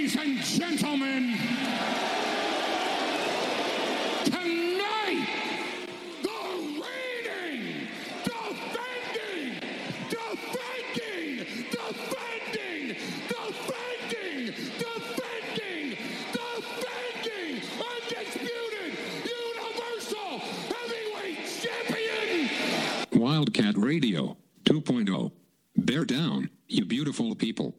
Ladies and gentlemen, tonight, the reigning, defending, undisputed, universal heavyweight champion, Wildcat Radio 2.0. Bear down, you beautiful people.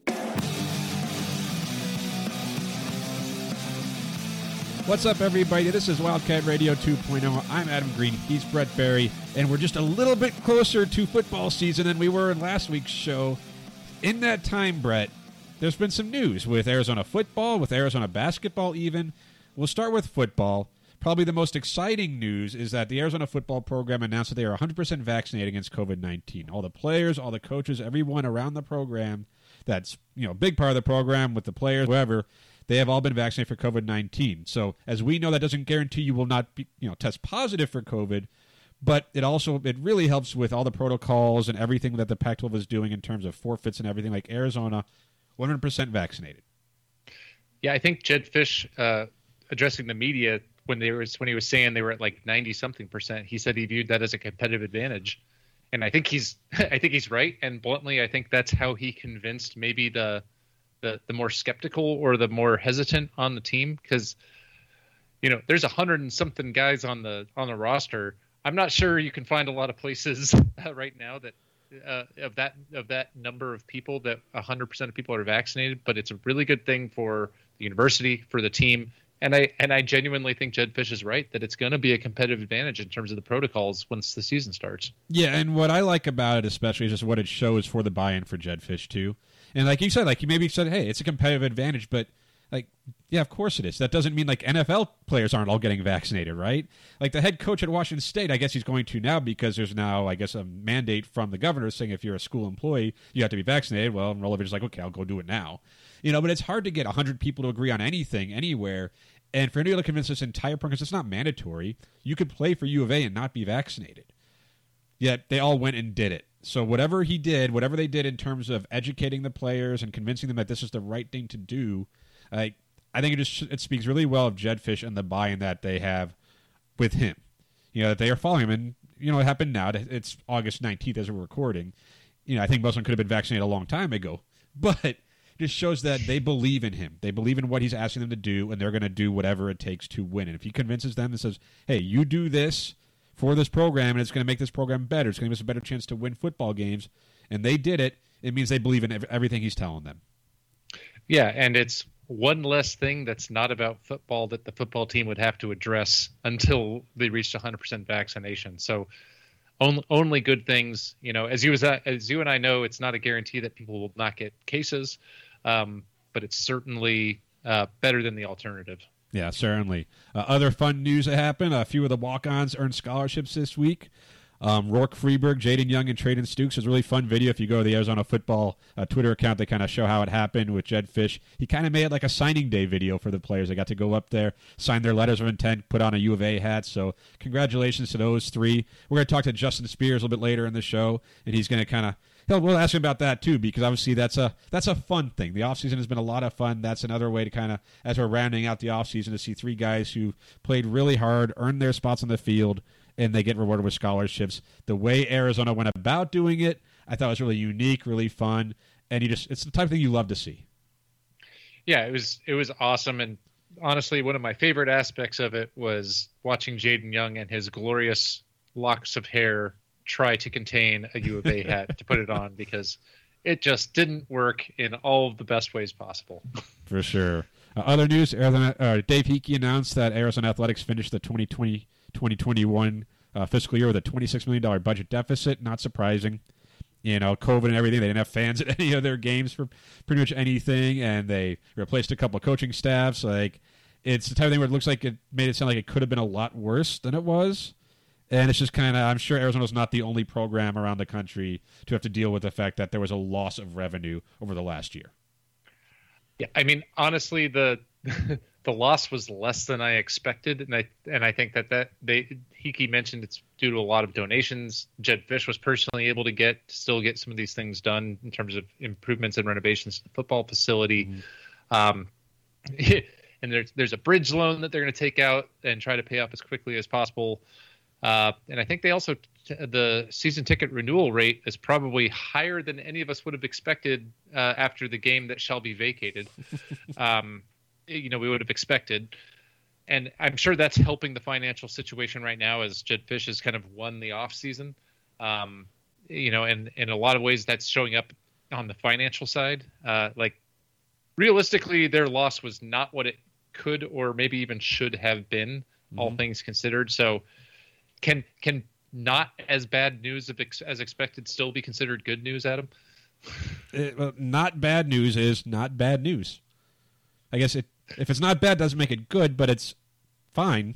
What's up, everybody? This is Wildcat Radio 2.0. I'm Adam Green. He's Brett Berry. And we're just a little bit closer to football season than we were in last week's show. In that time, Brett, there's been some news with Arizona football, with Arizona basketball even. We'll start with football. Probably the most exciting news is that the Arizona football program announced that they are 100% vaccinated against COVID-19. All the players, all the coaches, everyone around the program that's, a big part of the program with the players, whoever, they have all been vaccinated for COVID-19. So as we know, that doesn't guarantee you will not be, test positive for COVID, but it really helps with all the protocols and everything that the Pac-12 is doing in terms of forfeits and everything. Like Arizona, 100% vaccinated. Yeah, I think Jedd Fisch addressing the media when he was saying they were at like 90-something%, he said he viewed that as a competitive advantage, and I think he's right. And bluntly, I think that's how he convinced maybe the more skeptical or the more hesitant on the team, because there's 100 and something guys on the roster. I'm not sure you can find a lot of places right now that of that number of people that 100% of people are vaccinated. But it's a really good thing for the university, for the team. And I genuinely think Jedd Fisch is right that it's going to be a competitive advantage in terms of the protocols once the season starts. Yeah, and what I like about it especially is just what it shows for the buy-in for Jedd Fisch too. And like you said, he maybe said, hey, it's a competitive advantage, but yeah, of course it is. That doesn't mean NFL players aren't all getting vaccinated, right? Like the head coach at Washington State, I guess he's going to now because there's now, I guess, a mandate from the governor saying if you're a school employee, you have to be vaccinated. Well, Rolovich is like, okay, I'll go do it now. But it's hard to get 100 people to agree on anything, anywhere. And for anybody to convince this entire program, because it's not mandatory, you could play for U of A and not be vaccinated. Yet they all went and did it. So whatever he did, whatever they did in terms of educating the players and convincing them that this is the right thing to do, I think it speaks really well of Jedd Fisch and the buy-in that they have with him. That they are following him. And, it happened now. It's August 19th as we're recording. I think most of them could have been vaccinated a long time ago. But it just shows that they believe in him. They believe in what he's asking them to do, and they're going to do whatever it takes to win. And if he convinces them and says, hey, you do this for this program, and it's going to make this program better, it's going to give us a better chance to win football games, and they did it, it means they believe in everything he's telling them. Yeah, and it's one less thing that's not about football that the football team would have to address until they reached 100% vaccination. So only good things. As you and I know, it's not a guarantee that people will not get cases, but it's certainly better than the alternative. Yeah, certainly. Other fun news that happened, a few of the walk-ons earned scholarships this week. Rourke Freeberg, Jaden Young, and Traden Stukes. It's a really fun video. If you go to the Arizona football Twitter account, they kind of show how it happened with Jedd Fisch. He kind of made it like a signing day video for the players. They got to go up there, sign their letters of intent, put on a U of A hat. So congratulations to those three. We're going to talk to Justin Spears a little bit later in the show, and he's going to we'll ask him about that too, because obviously that's a fun thing. The offseason has been a lot of fun. That's another way to kind of, as we're rounding out the offseason, to see three guys who played really hard, earned their spots on the field, and they get rewarded with scholarships. The way Arizona went about doing it, I thought was really unique, really fun, and it's the type of thing you love to see. Yeah, it was awesome, and honestly, one of my favorite aspects of it was watching Jaden Young and his glorious locks of hair try to contain a U of A hat to put it on, because it just didn't work in all of the best ways possible. For sure. Other news, Dave Hickey announced that Arizona Athletics finished the 2020-2021 fiscal year with a $26 million budget deficit. Not surprising. COVID and everything. They didn't have fans at any of their games for pretty much anything, and they replaced a couple of coaching staffs. It's the type of thing where it looks like it made it sound like it could have been a lot worse than it was. And it's just kind of, I'm sure Arizona's not the only program around the country to have to deal with the fact that there was a loss of revenue over the last year. Yeah, I mean, honestly, the loss was less than I expected, and I think that Hickey mentioned it's due to a lot of donations. Jedd Fisch was personally able to still get some of these things done in terms of improvements and renovations to the football facility. and there's a bridge loan that they're going to take out and try to pay off as quickly as possible. And I think they also the season ticket renewal rate is probably higher than any of us would have expected after the game that shall be vacated. We would have expected. And I'm sure that's helping the financial situation right now as Jedd Fisch has kind of won the off season. And in a lot of ways that's showing up on the financial side. Realistically, their loss was not what it could or maybe even should have been, all things considered. So can not as bad news as expected still be considered good news, Adam? Not bad news is not bad news. I guess if it's not bad, it doesn't make it good, but it's fine,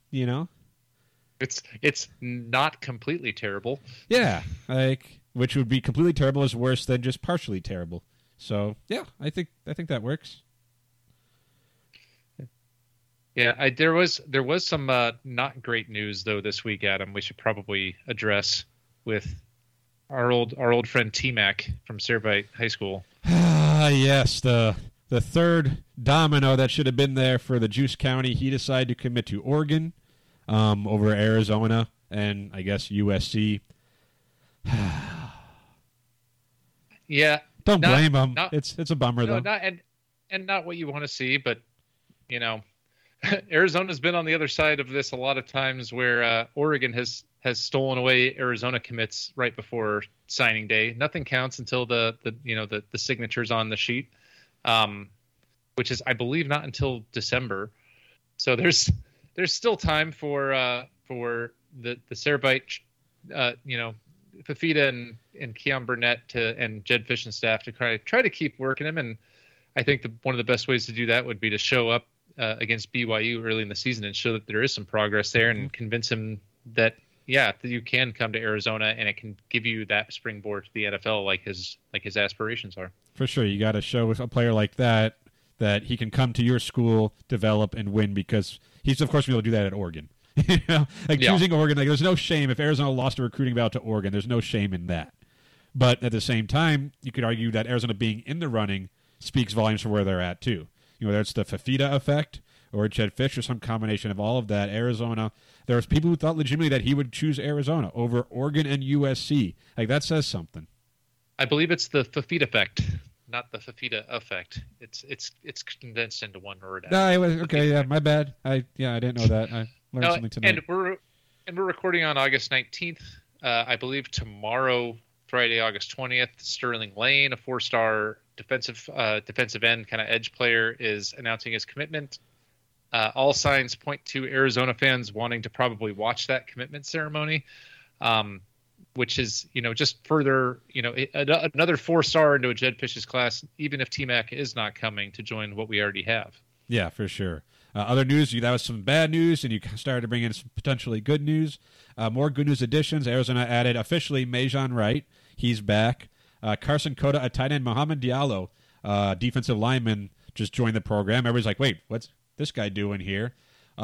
It's not completely terrible. Yeah, which would be completely terrible is worse than just partially terrible. So yeah, I think that works. Yeah, there was some not great news though this week, Adam. We should probably address with our old friend T-Mac from Servite High School. Yes, the third domino that should have been there for the Juice County. He decided to commit to Oregon over Arizona and I guess USC. Yeah, don't blame him. It's a bummer though. And not what you want to see, but Arizona's been on the other side of this a lot of times where Oregon has stolen away Arizona commits right before signing day. Nothing counts until the signatures on the sheet, which is, I believe, not until December. So there's still time for the Servite, Fafita and Keon Burnett and Jedd Fisch and staff to try to keep working him. And I think one of the best ways to do that would be to show up against BYU early in the season and show that there is some progress there and convince him that you can come to Arizona and it can give you that springboard to the NFL like his aspirations are. For sure, you got to show a player like that he can come to your school, develop, and win, because he's of course going to be able to do that at Oregon. Choosing Oregon, there's no shame if Arizona lost a recruiting battle to Oregon. There's no shame in that. But at the same time, you could argue that Arizona being in the running speaks volumes for where they're at too. Whether it's the Fafita effect or Jedd Fisch or some combination of all of that. Arizona, there was people who thought legitimately that he would choose Arizona over Oregon and USC. That says something. I believe it's the Fafita effect, not the Fafita effect. It's condensed into one word. Okay, yeah, my bad. I didn't know that. I learned something tonight. And we're recording on August 19th. I believe tomorrow, Friday, August 20th, Sterling Lane, a 4-star defensive end kind of edge player, is announcing his commitment. All signs point to Arizona fans wanting to probably watch that commitment ceremony, which is just further another 4-star into a Jedd Fisch's class, even if T-Mac is not coming to join what we already have. Yeah, for sure. Other news, that was some bad news, and you started to bring in some potentially good news. More good news additions. Arizona added officially Majon Wright. He's back. Carson Cota, a tight end. Mohamed Diallo, defensive lineman, just joined the program. Everybody's like, wait, what's this guy doing here?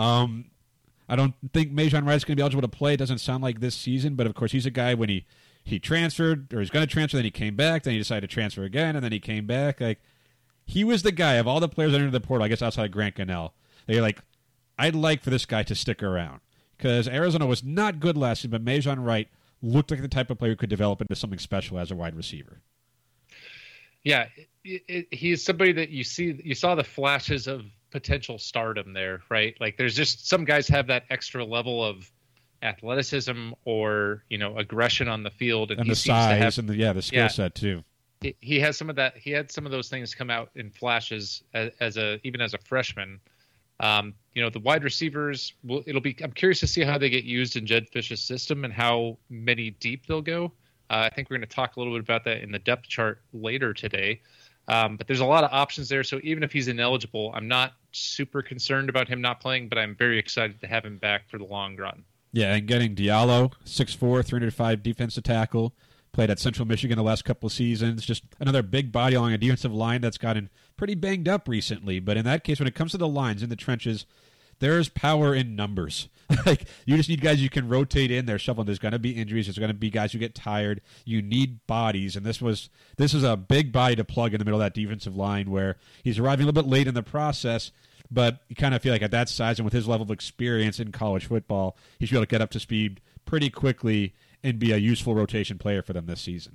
I don't think Majon Wright's going to be eligible to play. It doesn't sound like this season, but of course he's a guy when he transferred, or he's going to transfer, then he came back, then he decided to transfer again, and then he came back. He was the guy of all the players that entered the portal, I guess outside of Grant Gunnell. They're like, I'd like for this guy to stick around. Because Arizona was not good last season, but Majon Wright looked like the type of player who could develop into something special as a wide receiver. Yeah, he's somebody that you saw the flashes of potential stardom there, right? There's just some guys have that extra level of athleticism or aggression on the field, and he the seems size to have, and the skill set too. He has some of that. He had some of those things come out in flashes even as a freshman. The wide receivers I'm curious to see how they get used in Jedd Fisch's system and how many deep they'll go. I think we're going to talk a little bit about that in the depth chart later today. But there's a lot of options there. So even if he's ineligible, I'm not super concerned about him not playing, but I'm very excited to have him back for the long run. Yeah, and getting Diallo, 6'4", 305 defensive tackle, played at Central Michigan the last couple of seasons. Just another big body along a defensive line that's gotten pretty banged up recently. But in that case, when it comes to the lines in the trenches, there's power in numbers. Like, you just need guys you can rotate in there, shuffle. There's going to be injuries. There's going to be guys who get tired. You need bodies, and this is a big body to plug in the middle of that defensive line where he's arriving a little bit late in the process, but you kind of feel like at that size and with his level of experience in college football, he should be able to get up to speed pretty quickly and be a useful rotation player for them this season.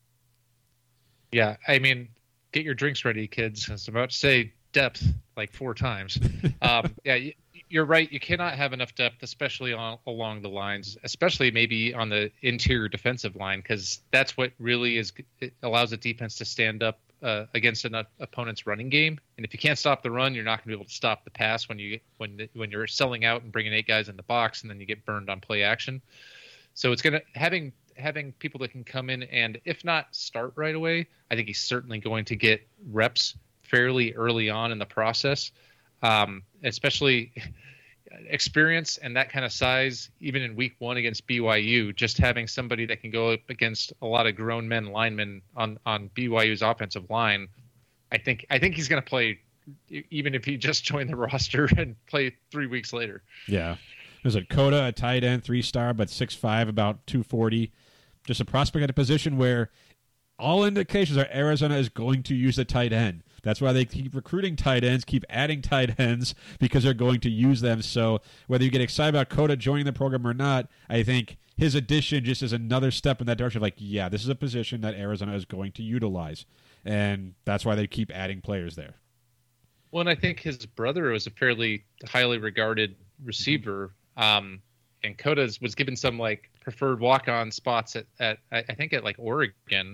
Yeah, I mean, get your drinks ready, kids. I was about to say depth like 4 times. Yeah, you're right. You cannot have enough depth, especially along the lines, especially maybe on the interior defensive line, because that's what really it allows the defense to stand up against an opponent's running game. And if you can't stop the run, you're not going to be able to stop the pass when you're selling out and bringing 8 guys in the box, and then you get burned on play action. So it's going to having people that can come in and, if not start right away, I think he's certainly going to get reps fairly early on in the process, especially experience and that kind of size. Even in week 1 against BYU, just having somebody that can go up against a lot of grown men linemen on BYU's offensive line, I think he's going to play, even if he just joined the roster and play 3 weeks later. Yeah. There's a Coda, a tight end, 3-star, but 6'5", about 240. Just a prospect at a position where all indications are Arizona is going to use a tight end. That's why they keep recruiting tight ends, keep adding tight ends, because they're going to use them. So whether you get excited about Coda joining the program or not, I think his addition just is another step in that direction of like, yeah, this is a position that Arizona is going to utilize. And that's why they keep adding players there. Well, and I think his brother was a fairly highly regarded receiver. And Coda was given some like preferred walk-on spots at I think at like Oregon.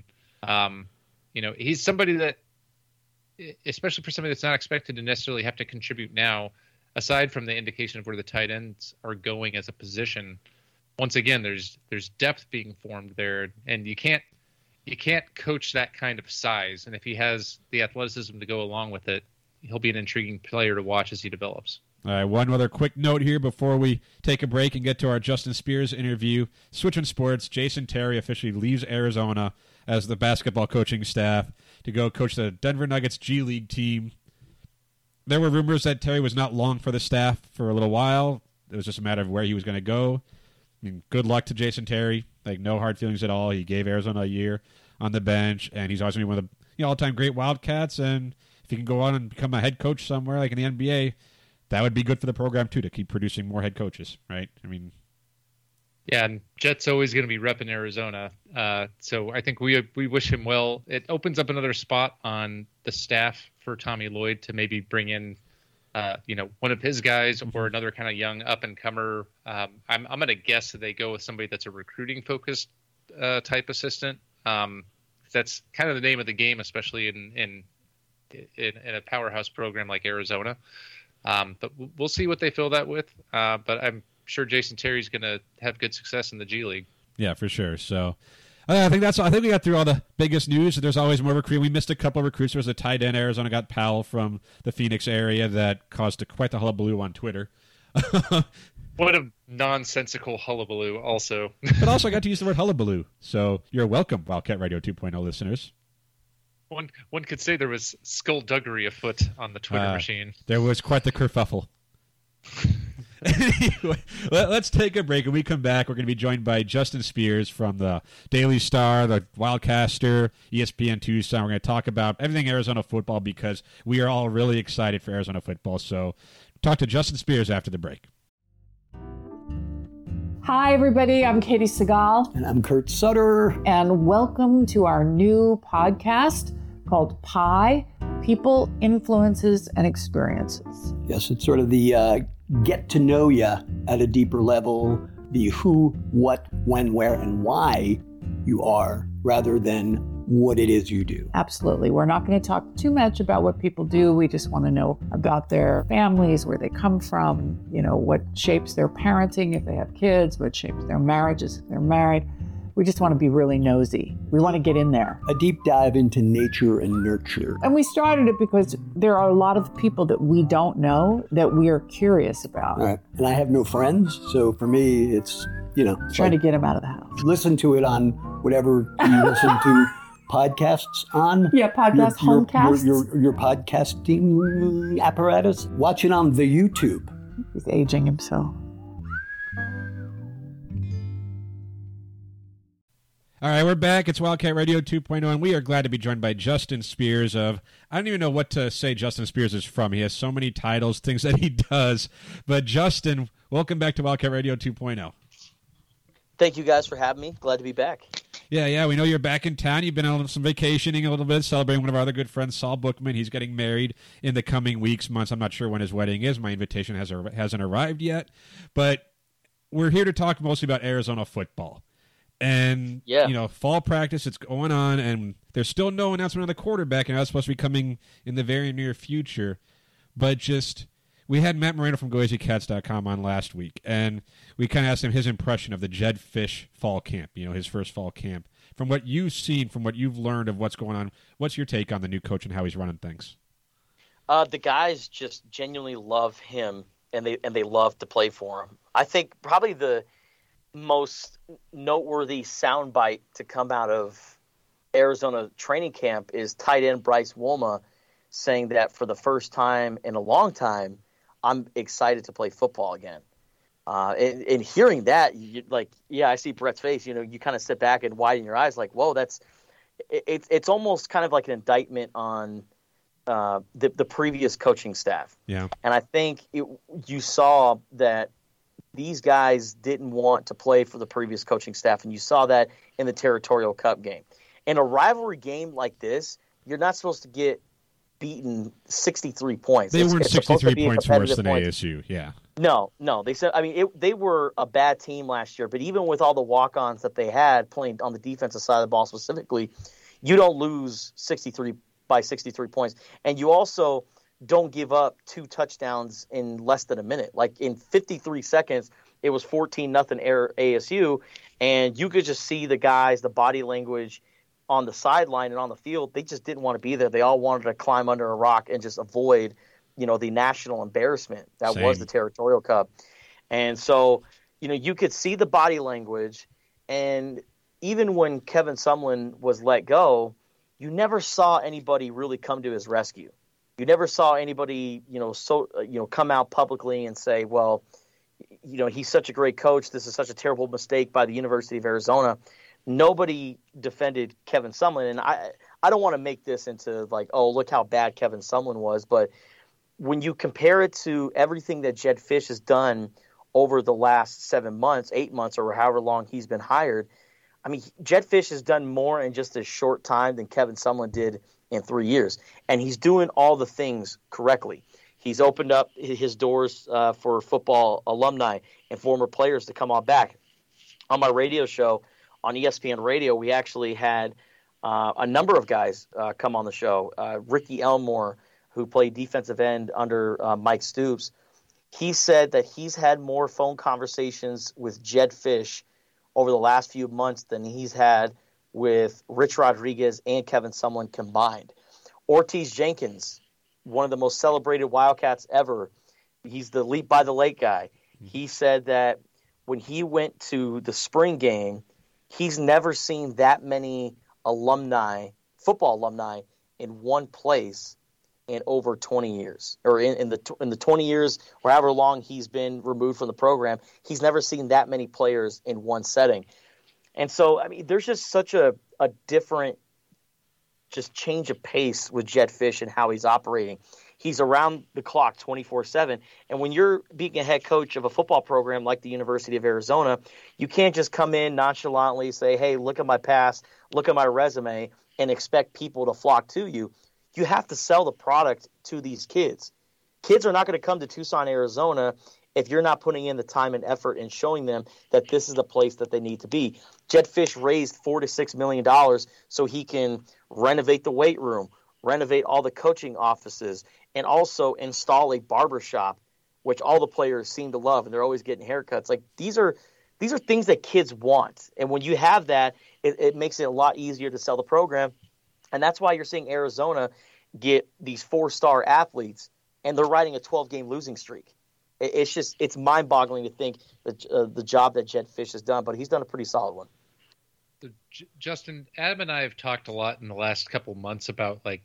He's somebody that, especially for somebody that's not expected to necessarily have to contribute now, aside from the indication of where the tight ends are going as a position, once again, there's depth being formed there, and you can't coach that kind of size. And if he has the athleticism to go along with it, he'll be an intriguing player to watch as he develops. All right, one other quick note here before we take a break and get to our Justin Spears interview. Switching sports, Jason Terry officially leaves Arizona as the basketball coaching staff to go coach the Denver Nuggets G League team. There were rumors that Terry was not long for the staff for a little while. It was just a matter of where he was going to go. I mean, good luck to Jason Terry. Like, no hard feelings at all. He gave Arizona a year on the bench, and he's always going to be one of the all-time great Wildcats. And if he can go on and become a head coach somewhere, like in the NBA, that would be good for the program, too, to keep producing more head coaches, right? I mean, yeah, and Jet's always going to be repping Arizona. So I think we wish him well. It opens up another spot on the staff for Tommy Lloyd to maybe bring in, one of his guys or another kind of young up-and-comer. I'm going to guess that they go with somebody that's a recruiting-focused type assistant. That's kind of the name of the game, especially in a powerhouse program like Arizona. But we'll see what they fill that with. But I'm sure Jason Terry's going to have good success in the G League. Yeah, for sure. So I think we got through all the biggest news. There's always more recruiting. We missed a couple of recruits. There was a tight end. Arizona got Powell from the Phoenix area that caused quite the hullabaloo on Twitter. What a nonsensical hullabaloo also. But also I got to use the word hullabaloo. So you're welcome, Wildcat Radio 2.0 listeners. One could say there was skullduggery afoot on the Twitter machine. There was quite the kerfuffle. Anyway, let's take a break. When we come back, we're going to be joined by Justin Spears from the Daily Star, the Wildcaster, ESPN Tucson. We're going to talk about everything Arizona football because we are all really excited for Arizona football. So talk to Justin Spears after the break. Hi, everybody. I'm Katie Segal. And I'm Kurt Sutter. And welcome to our new podcast called PIE, People, Influences, and Experiences. Yes, it's sort of the get to know you at a deeper level, the who, what, when, where, and why you are, rather than what it is you do. Absolutely. We're not going to talk too much about what people do. We just want to know about their families, where they come from, what shapes their parenting if they have kids, what shapes their marriages if they're married. We just want to be really nosy. We want to get in there. A deep dive into nature and nurture. And we started it because there are a lot of people that we don't know that we are curious about. All right. And I have no friends, so for me, it's, trying to get them out of the house. Listen to it on whatever you listen to podcasts on. Yeah, Homecasts. Your podcasting apparatus. Watch it on the YouTube. He's aging himself. All right, we're back. It's Wildcat Radio 2.0, and we are glad to be joined by Justin Spears of, I don't even know what to say Justin Spears is from. He has so many titles, things that he does. But Justin, welcome back to Wildcat Radio 2.0. Thank you guys for having me. Glad to be back. Yeah, we know you're back in town. You've been on some vacationing a little bit, celebrating one of our other good friends, Saul Bookman. He's getting married in the coming weeks, months. I'm not sure when his wedding is. My invitation hasn't arrived yet. But we're here to talk mostly about Arizona football. And, fall practice, it's going on, and there's still no announcement on the quarterback, and that's supposed to be coming in the very near future. But we had Matt Moreno from GoAZCats.com on last week, and we kind of asked him his impression of the Jedd Fisch fall camp, his first fall camp. From what you've seen, from what you've learned of what's going on, what's your take on the new coach and how he's running things? The guys just genuinely love him, and they love to play for him. I think probably the most noteworthy soundbite to come out of Arizona training camp is tight end Bryce Wolma saying that for the first time in a long time, I'm excited to play football again. And hearing that, I see Brett's face. You kind of sit back and widen your eyes, like, whoa, it's almost kind of like an indictment on the previous coaching staff. Yeah, and I think you saw that these guys didn't want to play for the previous coaching staff, and you saw that in the Territorial Cup game. In a rivalry game like this, you're not supposed to get beaten 63 points. They weren't 63 points worse than ASU, yeah. No. They said, they were a bad team last year, but even with all the walk-ons that they had playing on the defensive side of the ball specifically, you don't lose 63 points. And you also don't give up 2 touchdowns in less than a minute. Like in 53 seconds, it was 14-0 ASU, and you could just see the guys, the body language on the sideline and on the field. They just didn't want to be there. They all wanted to climb under a rock and just avoid, the national embarrassment that was the Territorial Cup. And so, you could see the body language, and even when Kevin Sumlin was let go, you never saw anybody really come to his rescue. You never saw anybody, come out publicly and say, well, he's such a great coach. This is such a terrible mistake by the University of Arizona. Nobody defended Kevin Sumlin. And I don't want to make this into like, oh, look how bad Kevin Sumlin was. But when you compare it to everything that Jedd Fisch has done over the last 7 months, 8 months, or however long he's been hired, Jedd Fisch has done more in just a short time than Kevin Sumlin did in 3 years. And he's doing all the things correctly. He's opened up his doors for football alumni and former players to come on back. On my radio show, on ESPN Radio, we actually had a number of guys come on the show. Ricky Elmore, who played defensive end under Mike Stoops, he said that he's had more phone conversations with Jedd Fisch over the last few months than he's had with Rich Rodriguez and Kevin Sumlin combined. Ortiz Jenkins, one of the most celebrated Wildcats ever, he's the Leap by the Lake guy. He said that when he went to the spring game, he's never seen that many football alumni in one place in over 20 years, or in the 20 years or however long he's been removed from the program. He's never seen that many players in one setting. And so, there's just such a different just change of pace with Jedd Fisch and how he's operating. He's around the clock 24/7. And when you're being a head coach of a football program like the University of Arizona, you can't just come in nonchalantly, say, hey, look at my past, look at my resume, and expect people to flock to you. You have to sell the product to these kids. Kids are not going to come to Tucson, Arizona if you're not putting in the time and effort and showing them that this is the place that they need to be. Jedd Fisch raised $4 to $6 million so he can renovate the weight room, renovate all the coaching offices, and also install a barbershop, which all the players seem to love, and they're always getting haircuts. Like these are things that kids want. And when you have that, it makes it a lot easier to sell the program. And that's why you're seeing Arizona get these 4-star athletes, and they're riding a 12-game losing streak. It's mind-boggling to think the job that Jedd Fisch has done, but he's done a pretty solid one. Justin, Adam and I have talked a lot in the last couple of months about like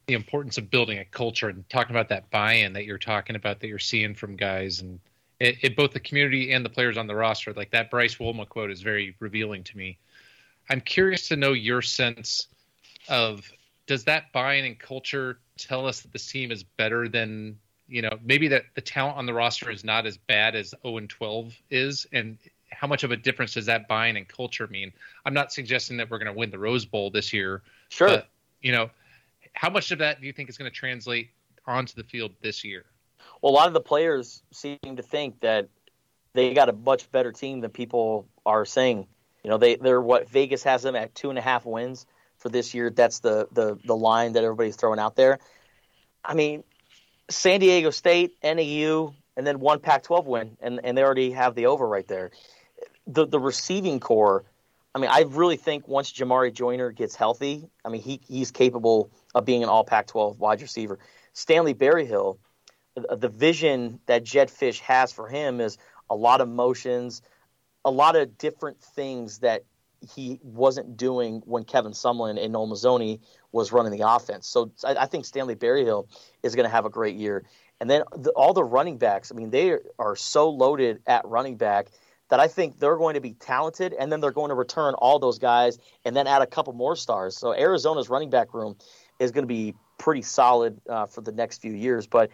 the importance of building a culture and talking about that buy-in that you're talking about, that you're seeing from guys, and it both the community and the players on the roster. Like that Bryce Wolma quote is very revealing to me. I'm curious to know your sense of, does that buy-in and culture tell us that this team is better than, maybe that the talent on the roster is not as bad as 0-12 is, and how much of a difference does that buy-in and culture mean? I'm not suggesting that we're going to win the Rose Bowl this year. Sure. But, how much of that do you think is going to translate onto the field this year? Well, a lot of the players seem to think that they got a much better team than people are saying. They're what Vegas has them at 2.5 wins for this year. That's the line that everybody's throwing out there. I mean, San Diego State, NAU, and then one Pac-12 win, and they already have the over right there. The receiving core, I mean, I really think once Jamari Joyner gets healthy, I mean, he's capable of being an all Pac-12 wide receiver. Stanley Berryhill, the vision that Jedd Fisch has for him is a lot of motions, a lot of different things that he wasn't doing when Kevin Sumlin and Noel Mazzoni was running the offense. So I think Stanley Berryhill is going to have a great year. And then all the running backs, I mean, they are so loaded at running back that I think they're going to be talented, and then they're going to return all those guys and then add a couple more stars. So Arizona's running back room is going to be pretty solid for the next few years. But,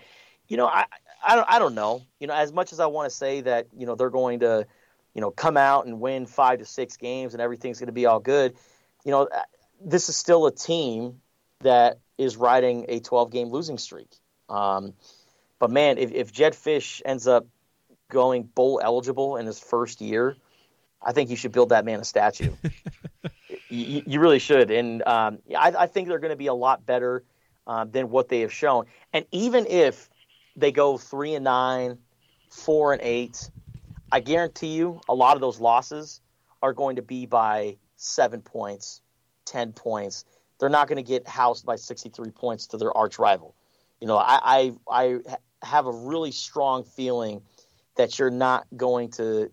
I don't know. As much as I want to say that, they're going to, come out and win 5 to 6 games and everything's going to be all good, this is still a team that is riding a 12-game losing streak. But, man, if Jedd Fisch ends up going bowl eligible in his first year, I think you should build that man a statue. you really should. And I think they're going to be a lot better than what they have shown. And even if they go 3-9, 4-8, I guarantee you a lot of those losses are going to be by 7 points, 10 points. They're not going to get housed by 63 points to their arch rival. I have a really strong feeling that you're not going to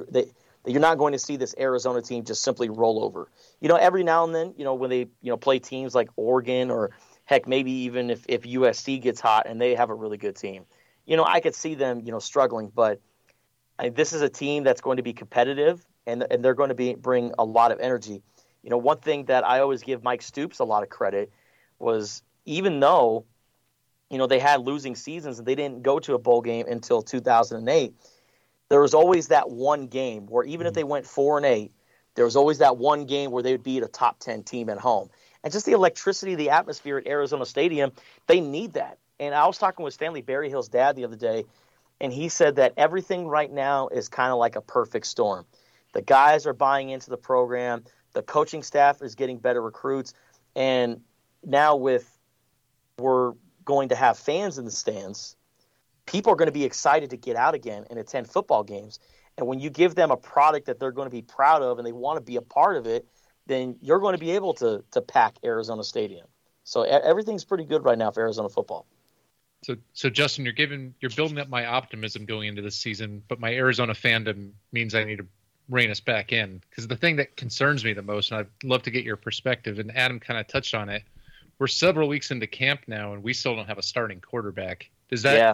see this Arizona team just simply roll over. Every now and then, when they play teams like Oregon, or heck, maybe even if USC gets hot and they have a really good team, I could see them struggling. But this is a team that's going to be competitive, and they're going to bring a lot of energy. One thing that I always give Mike Stoops a lot of credit was, even though they had losing seasons and they didn't go to a bowl game until 2008, there was always that one game where even if they went 4-8, there was always that one game where they would beat a top 10 team at home. And just the electricity, the atmosphere at Arizona Stadium, they need that. And I was talking with Stanley Berryhill's dad the other day, and he said that everything right now is kind of like a perfect storm. The guys are buying into the program. The coaching staff is getting better recruits. And now we're going to have fans in the stands, people are going to be excited to get out again and attend football games. And when you give them a product that they're going to be proud of and they want to be a part of it, then you're going to be able to pack Arizona Stadium. So everything's pretty good right now for Arizona football. So Justin, you're building up my optimism going into this season, but my Arizona fandom means I need to rein us back in, because the thing that concerns me the most, and I'd love to get your perspective, and Adam kind of touched on it, we're several weeks into camp now, and we still don't have a starting quarterback. Is that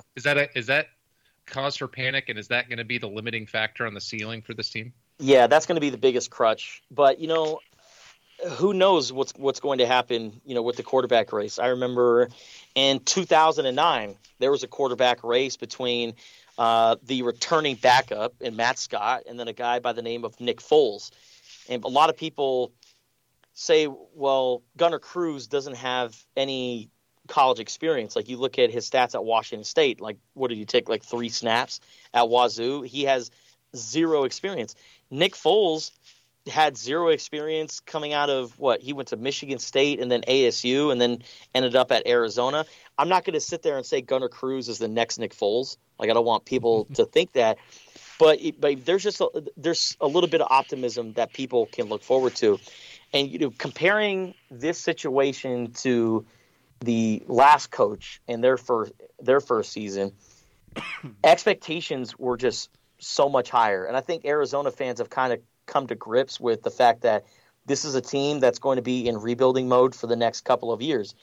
cause for panic, and is that going to be the limiting factor on the ceiling for this team? Yeah, that's going to be the biggest crutch. But who knows what's going to happen? With the quarterback race. I remember in 2009 there was a quarterback race between the returning backup in Matt Scott and then a guy by the name of Nick Foles, and a lot of people say, well, Gunnar Cruz doesn't have any college experience. Like, you look at his stats at Washington State, like, what did he take, like 3 snaps at Wazoo? He has 0 experience. Nick Foles had 0 experience coming out of he went to Michigan State and then ASU and then ended up at Arizona. I'm not going to sit there and say Gunnar Cruz is the next Nick Foles. Like, I don't want people to think that. But there's there's a little bit of optimism that people can look forward to. And comparing this situation to the last coach and their first season, expectations were just so much higher. And I think Arizona fans have kind of come to grips with the fact that this is a team that's going to be in rebuilding mode for the next couple of years.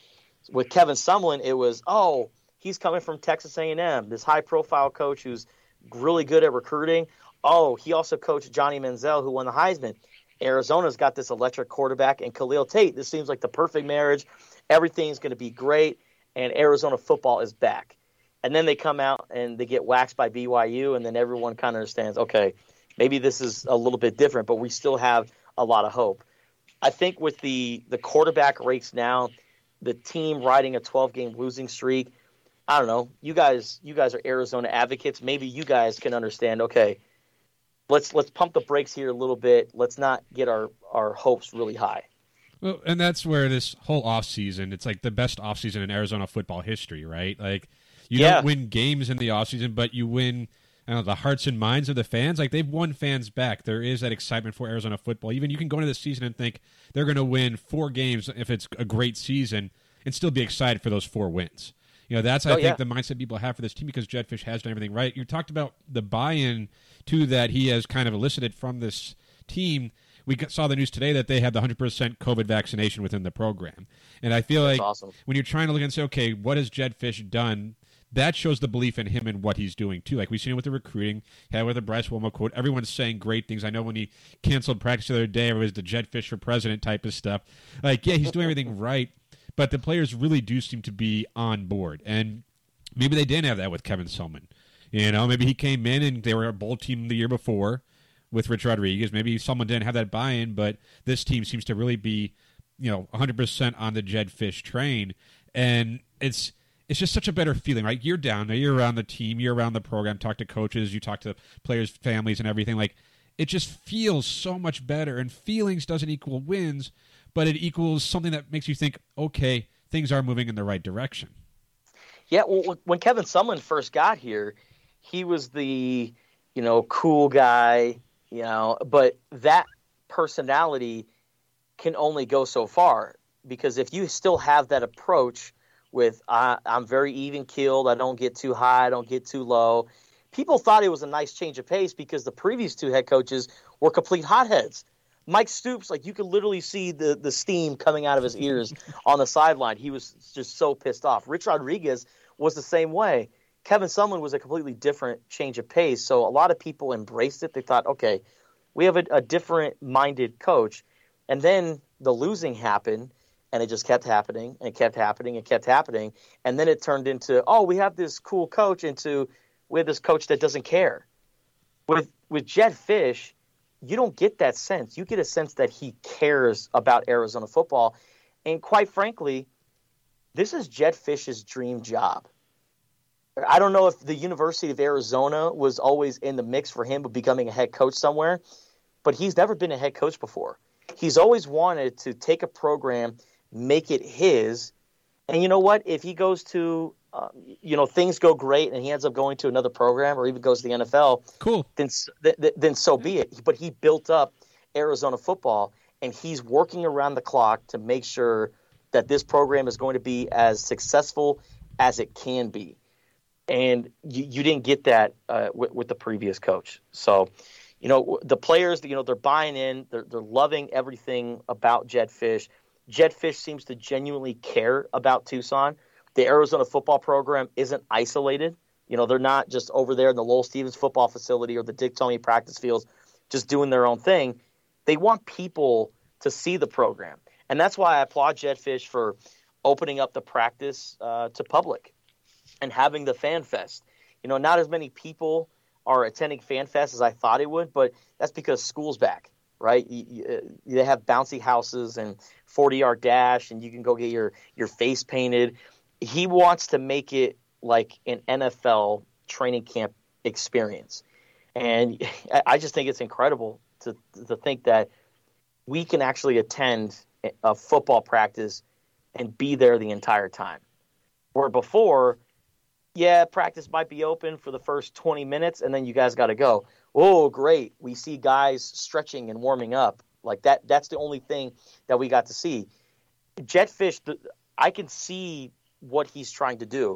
With Kevin Sumlin, it was, oh, he's coming from Texas A&M, this high-profile coach who's really good at recruiting. Oh, he also coached Johnny Manziel, who won the Heisman. Arizona's got this electric quarterback and Khalil Tate. This seems like the perfect marriage. Everything's going to be great, and Arizona football is back. And then they come out and they get waxed by BYU, and then everyone kind of understands, okay, maybe this is a little bit different, but we still have a lot of hope. I think with the quarterback race now, the team riding a 12-game losing streak, I don't know. You guys are Arizona advocates. Maybe you guys can understand, okay, let's pump the brakes here a little bit. Let's not get our hopes really high. Well, and that's where this whole offseason, it's like the best offseason in Arizona football history, right? Like, you don't win games in the offseason, but you win the hearts and minds of the fans. Like, they've won fans back. There is that excitement for Arizona football. Even you can go into the season and think they're going to win 4 games if it's a great season and still be excited for those 4 wins. That's, I think, the mindset people have for this team because Jedd Fisch has done everything right. You talked about the buy-in, too, that he has kind of elicited from this team. We saw the news today that they had the 100% COVID vaccination within the program. And I feel That's like awesome. When you're trying to look and say, okay, what has Jedd Fisch done? That shows the belief in him and what he's doing, too. Like, we've seen it with the recruiting, with the Bryce Wilmo quote. Everyone's saying great things. I know when he canceled practice the other day, it was the Jedd Fisch for president type of stuff. Like, yeah, he's doing everything right, but the players really do seem to be on board. And maybe they didn't have that with Kevin Sumlin. Maybe he came in and they were a bowl team the year before with Rich Rodriguez. Maybe someone didn't have that buy-in, but this team seems to really be, 100% on the Jedd Fisch train. And it's just such a better feeling, right? You're down there, you're around the team, you're around the program, talk to coaches, you talk to players' families and everything. Like, it just feels so much better. And feelings doesn't equal wins, but it equals something that makes you think, okay, things are moving in the right direction. Yeah, well, when Kevin Sumlin first got here, he was the, cool guy, but that personality can only go so far, because if you still have that approach with I'm very even-keeled, I don't get too high, I don't get too low, people thought it was a nice change of pace because the previous 2 head coaches were complete hotheads. Mike Stoops, like, you could literally see the steam coming out of his ears on the sideline. He was just so pissed off. Rich Rodriguez was the same way. Kevin Sumlin was a completely different change of pace. So a lot of people embraced it. They thought, okay, we have a different-minded coach. And then the losing happened, and it just kept happening, and it kept happening, and kept happening. And then it turned into, oh, we have this cool coach, into we have this coach that doesn't care. With Jedd Fisch, you don't get that sense. You get a sense that he cares about Arizona football. And quite frankly, this is Jedd Fisch's dream job. I don't know if the University of Arizona was always in the mix for him of becoming a head coach somewhere, but he's never been a head coach before. He's always wanted to take a program, make it his, and you know what? If he goes to, things go great and he ends up going to another program or even goes to the NFL, cool. Then so be it. But he built up Arizona football, and he's working around the clock to make sure that this program is going to be as successful as it can be. And you didn't get that with the previous coach. So, the players, they're buying in. They're loving everything about Jedd Fisch. Jedd Fisch seems to genuinely care about Tucson. The Arizona football program isn't isolated. They're not just over there in the Lowell Stevens football facility or the Dick Tomey practice fields just doing their own thing. They want people to see the program. And that's why I applaud Jedd Fisch for opening up the practice to public and having the Fan Fest. Not as many people are attending Fan Fest as I thought it would, but that's because school's back, right? They have bouncy houses and 40-yard dash, and you can go get your face painted. He wants to make it like an NFL training camp experience. And I just think it's incredible to think that we can actually attend a football practice and be there the entire time. Where before, practice might be open for the first 20 minutes, and then you guys got to go. Oh, great. We see guys stretching and warming up. Like that's the only thing that we got to see. Jedd Fisch, I can see what he's trying to do.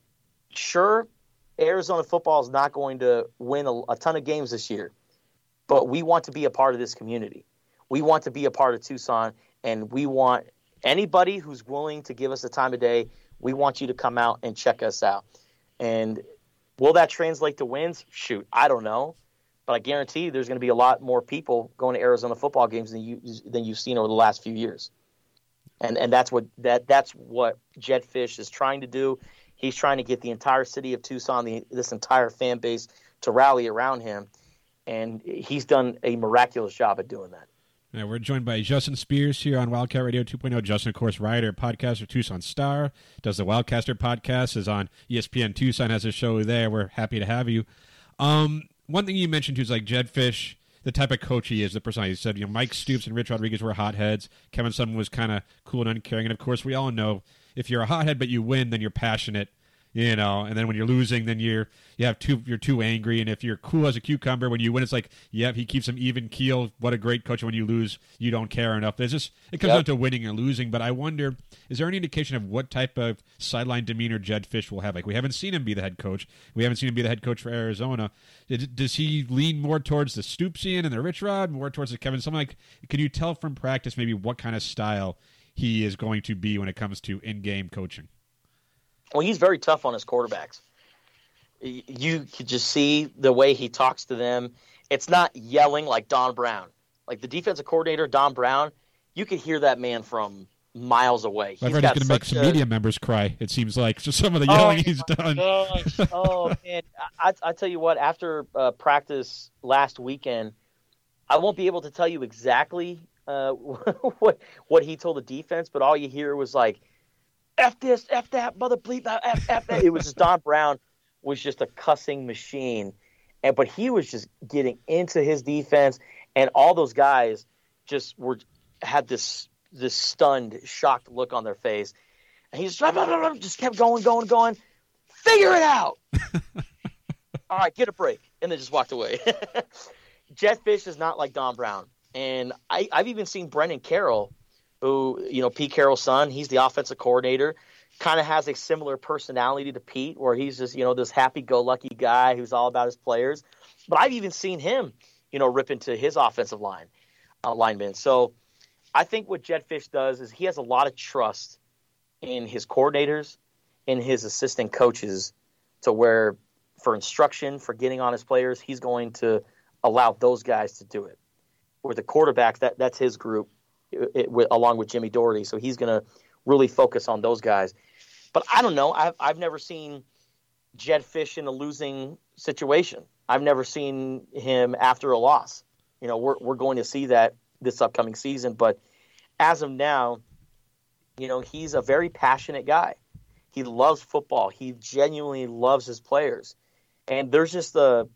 Sure, Arizona football is not going to win a ton of games this year, but we want to be a part of this community. We want to be a part of Tucson, and we want Anybody who's willing to give us the time of day, we want you to come out and check us out. And will that translate to wins? Shoot, I don't know. But I guarantee you there's going to be a lot more people going to Arizona football games than you've seen over the last few years. And that's what Jedd Fisch is trying to do. He's trying to get the entire city of Tucson, this entire fan base, to rally around him. And he's done a miraculous job at doing that. Yeah, we're joined by Justin Spears here on Wildcat Radio 2.0. Justin, of course, writer, podcaster, Tucson Star, does the Wildcaster podcast, is on ESPN Tucson, has a show there. We're happy to have you. One thing you mentioned, too, is like Jedd Fisch, the type of coach he is, the personality. You said, Mike Stoops and Rich Rodriguez were hotheads. Kevin Sumlin was kind of cool and uncaring. And, of course, we all know if you're a hothead but you win, then you're passionate. And then when you're losing, then you're too angry. And if you're cool as a cucumber, when you win, it's like, he keeps them even keel. What a great coach. When you lose, you don't care enough. It comes down to winning and losing. But I wonder, is there any indication of what type of sideline demeanor Jedd Fisch will have? Like, we haven't seen him be the head coach. We haven't seen him be the head coach for Arizona. Does he lean more towards the Stoopsian and the Rich Rod, more towards the Kevin? Something like, can you tell from practice maybe what kind of style he is going to be when it comes to in-game coaching? Well, he's very tough on his quarterbacks. You could just see the way he talks to them. It's not yelling like Don Brown. Like the defensive coordinator, Don Brown, you could hear that man from miles away. I've heard he's going to make some media members cry, it seems like. So some of the yelling he's done. Gosh. Oh, man. I tell you what, after practice last weekend, I won't be able to tell you exactly what he told the defense, but all you hear was like, F this, F that, mother bleep, F that. It was just Don Brown was just a cussing machine. But he was just getting into his defense, and all those guys just had this stunned, shocked look on their face. And he just kept going. Figure it out. All right, get a break. And then just walked away. Jedd Fisch is not like Don Brown. And I've even seen Brendan Carroll, who, Pete Carroll's son, he's the offensive coordinator, kind of has a similar personality to Pete, where he's just, this happy-go-lucky guy who's all about his players. But I've even seen him, rip into his offensive linemen. So I think what Jedd Fisch does is he has a lot of trust in his coordinators, in his assistant coaches, to where for instruction, for getting on his players, he's going to allow those guys to do it. With the quarterbacks, that's his group, along with Jimmy Doherty. So he's going to really focus on those guys. But I don't know. I've never seen Jedd Fisch in a losing situation. I've never seen him after a loss. We're going to see that this upcoming season. But as of now, he's a very passionate guy. He loves football. He genuinely loves his players. And there's just a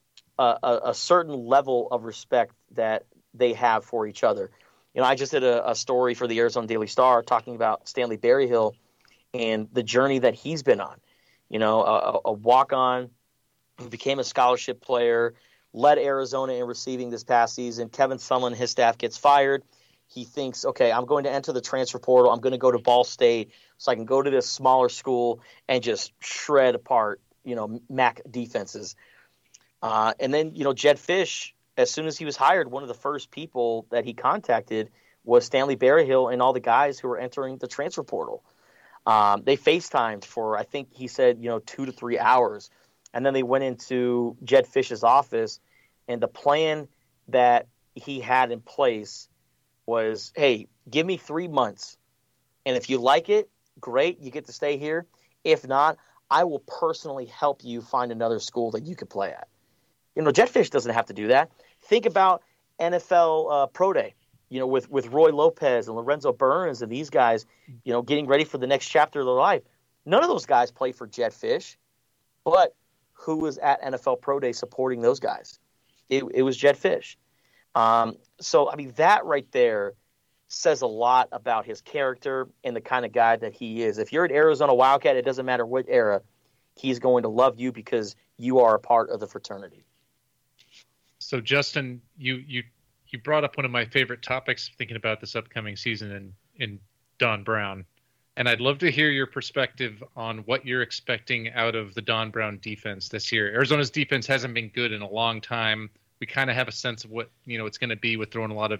certain level of respect that they have for each other. I just did a story for the Arizona Daily Star talking about Stanley Berryhill and the journey that he's been on. A walk-on who became a scholarship player, led Arizona in receiving this past season. Kevin Sumlin, his staff, gets fired. He thinks, okay, I'm going to enter the transfer portal. I'm going to go to Ball State so I can go to this smaller school and just shred apart, MAC defenses. And then, Jedd Fisch, as soon as he was hired, one of the first people that he contacted was Stanley Berryhill and all the guys who were entering the transfer portal. They FaceTimed for, I think he said, 2 to 3 hours. And then they went into Jedd Fisch's office, and the plan that he had in place was, hey, give me 3 months. And if you like it, great, you get to stay here. If not, I will personally help you find another school that you could play at. Jedd Fisch doesn't have to do that. Think about NFL Pro Day, with Roy Lopez and Lorenzo Burns and these guys, getting ready for the next chapter of their life. None of those guys play for Jedd Fisch, but who was at NFL Pro Day supporting those guys? It was Jedd Fisch. So, that right there says a lot about his character and the kind of guy that he is. If you're an Arizona Wildcat, it doesn't matter what era, he's going to love you because you are a part of the fraternity. So, Justin, you brought up one of my favorite topics thinking about this upcoming season in Don Brown. And I'd love to hear your perspective on what you're expecting out of the Don Brown defense this year. Arizona's defense hasn't been good in a long time. We kind of have a sense of what, it's going to be with throwing a lot of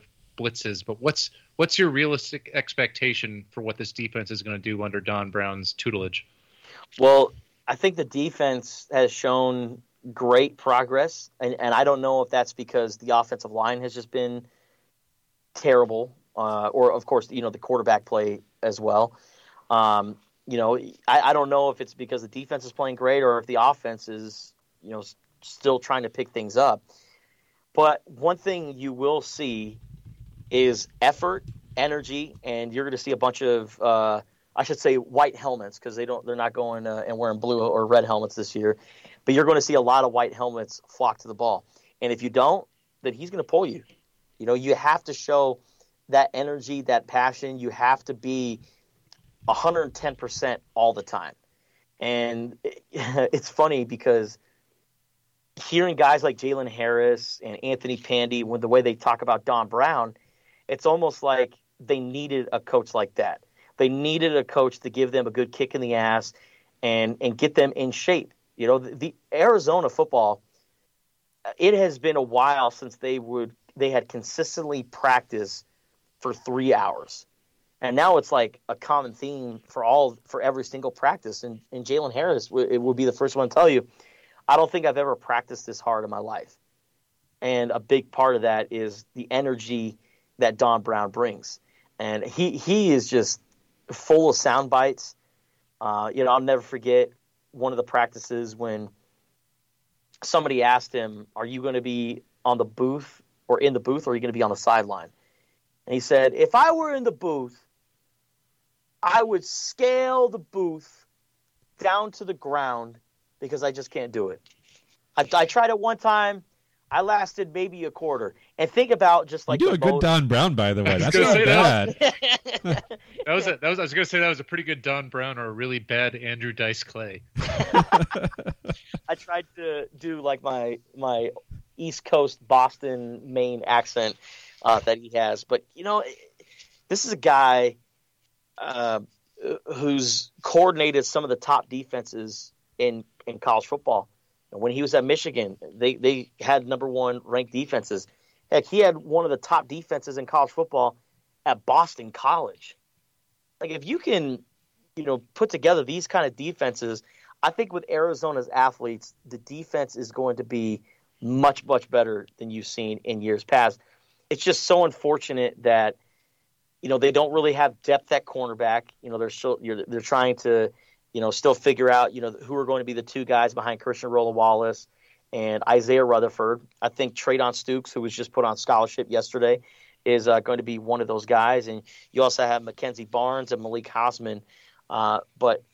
blitzes, but what's your realistic expectation for what this defense is going to do under Don Brown's tutelage? Well, I think the defense has shown great progress, and I don't know if that's because the offensive line has just been terrible, or of course, the quarterback play as well. I don't know if it's because the defense is playing great or if the offense is, still trying to pick things up. But one thing you will see is effort, energy, and you're going to see a bunch of, I should say, white helmets, because they're not going and wearing blue or red helmets this year. But you're going to see a lot of white helmets flock to the ball. And if you don't, then he's going to pull you. You have to show that energy, that passion. You have to be 110% all the time. And it's funny because hearing guys like Jalen Harris and Anthony Pandy, when the way they talk about Don Brown, it's almost like they needed a coach like that. They needed a coach to give them a good kick in the ass and get them in shape. The Arizona football, it has been a while since they had consistently practiced for 3 hours. And now it's like a common theme for every single practice. And Jalen Harris it will be the first one to tell you, I don't think I've ever practiced this hard in my life. And a big part of that is the energy that Don Brown brings. And he is just full of sound bites. I'll never forget one of the practices when somebody asked him, are you going to be on the booth or in the booth, or are you going to be on the sideline? And he said, if I were in the booth, I would scale the booth down to the ground because I just can't do it. I tried it one time. I lasted maybe a quarter. And think about just like you do a good Don Brown, by the way. That's not bad. I was going to say that was a pretty good Don Brown or a really bad Andrew Dice Clay. I tried to do like my East Coast Boston, Maine accent that he has. But, this is a guy who's coordinated some of the top defenses in college football. When he was at Michigan, they had number one ranked defenses. Heck, he had one of the top defenses in college football at Boston College. Like, if you can, put together these kind of defenses, I think with Arizona's athletes, the defense is going to be much, much better than you've seen in years past. It's just so unfortunate that, they don't really have depth at cornerback. They're trying to, still figure out, who are going to be the two guys behind Christian Roland-Wallace and Isaiah Rutherford. I think Traydon Stukes, who was just put on scholarship yesterday, is going to be one of those guys. And you also have Mackenzie Barnes and Malik Hausman. But,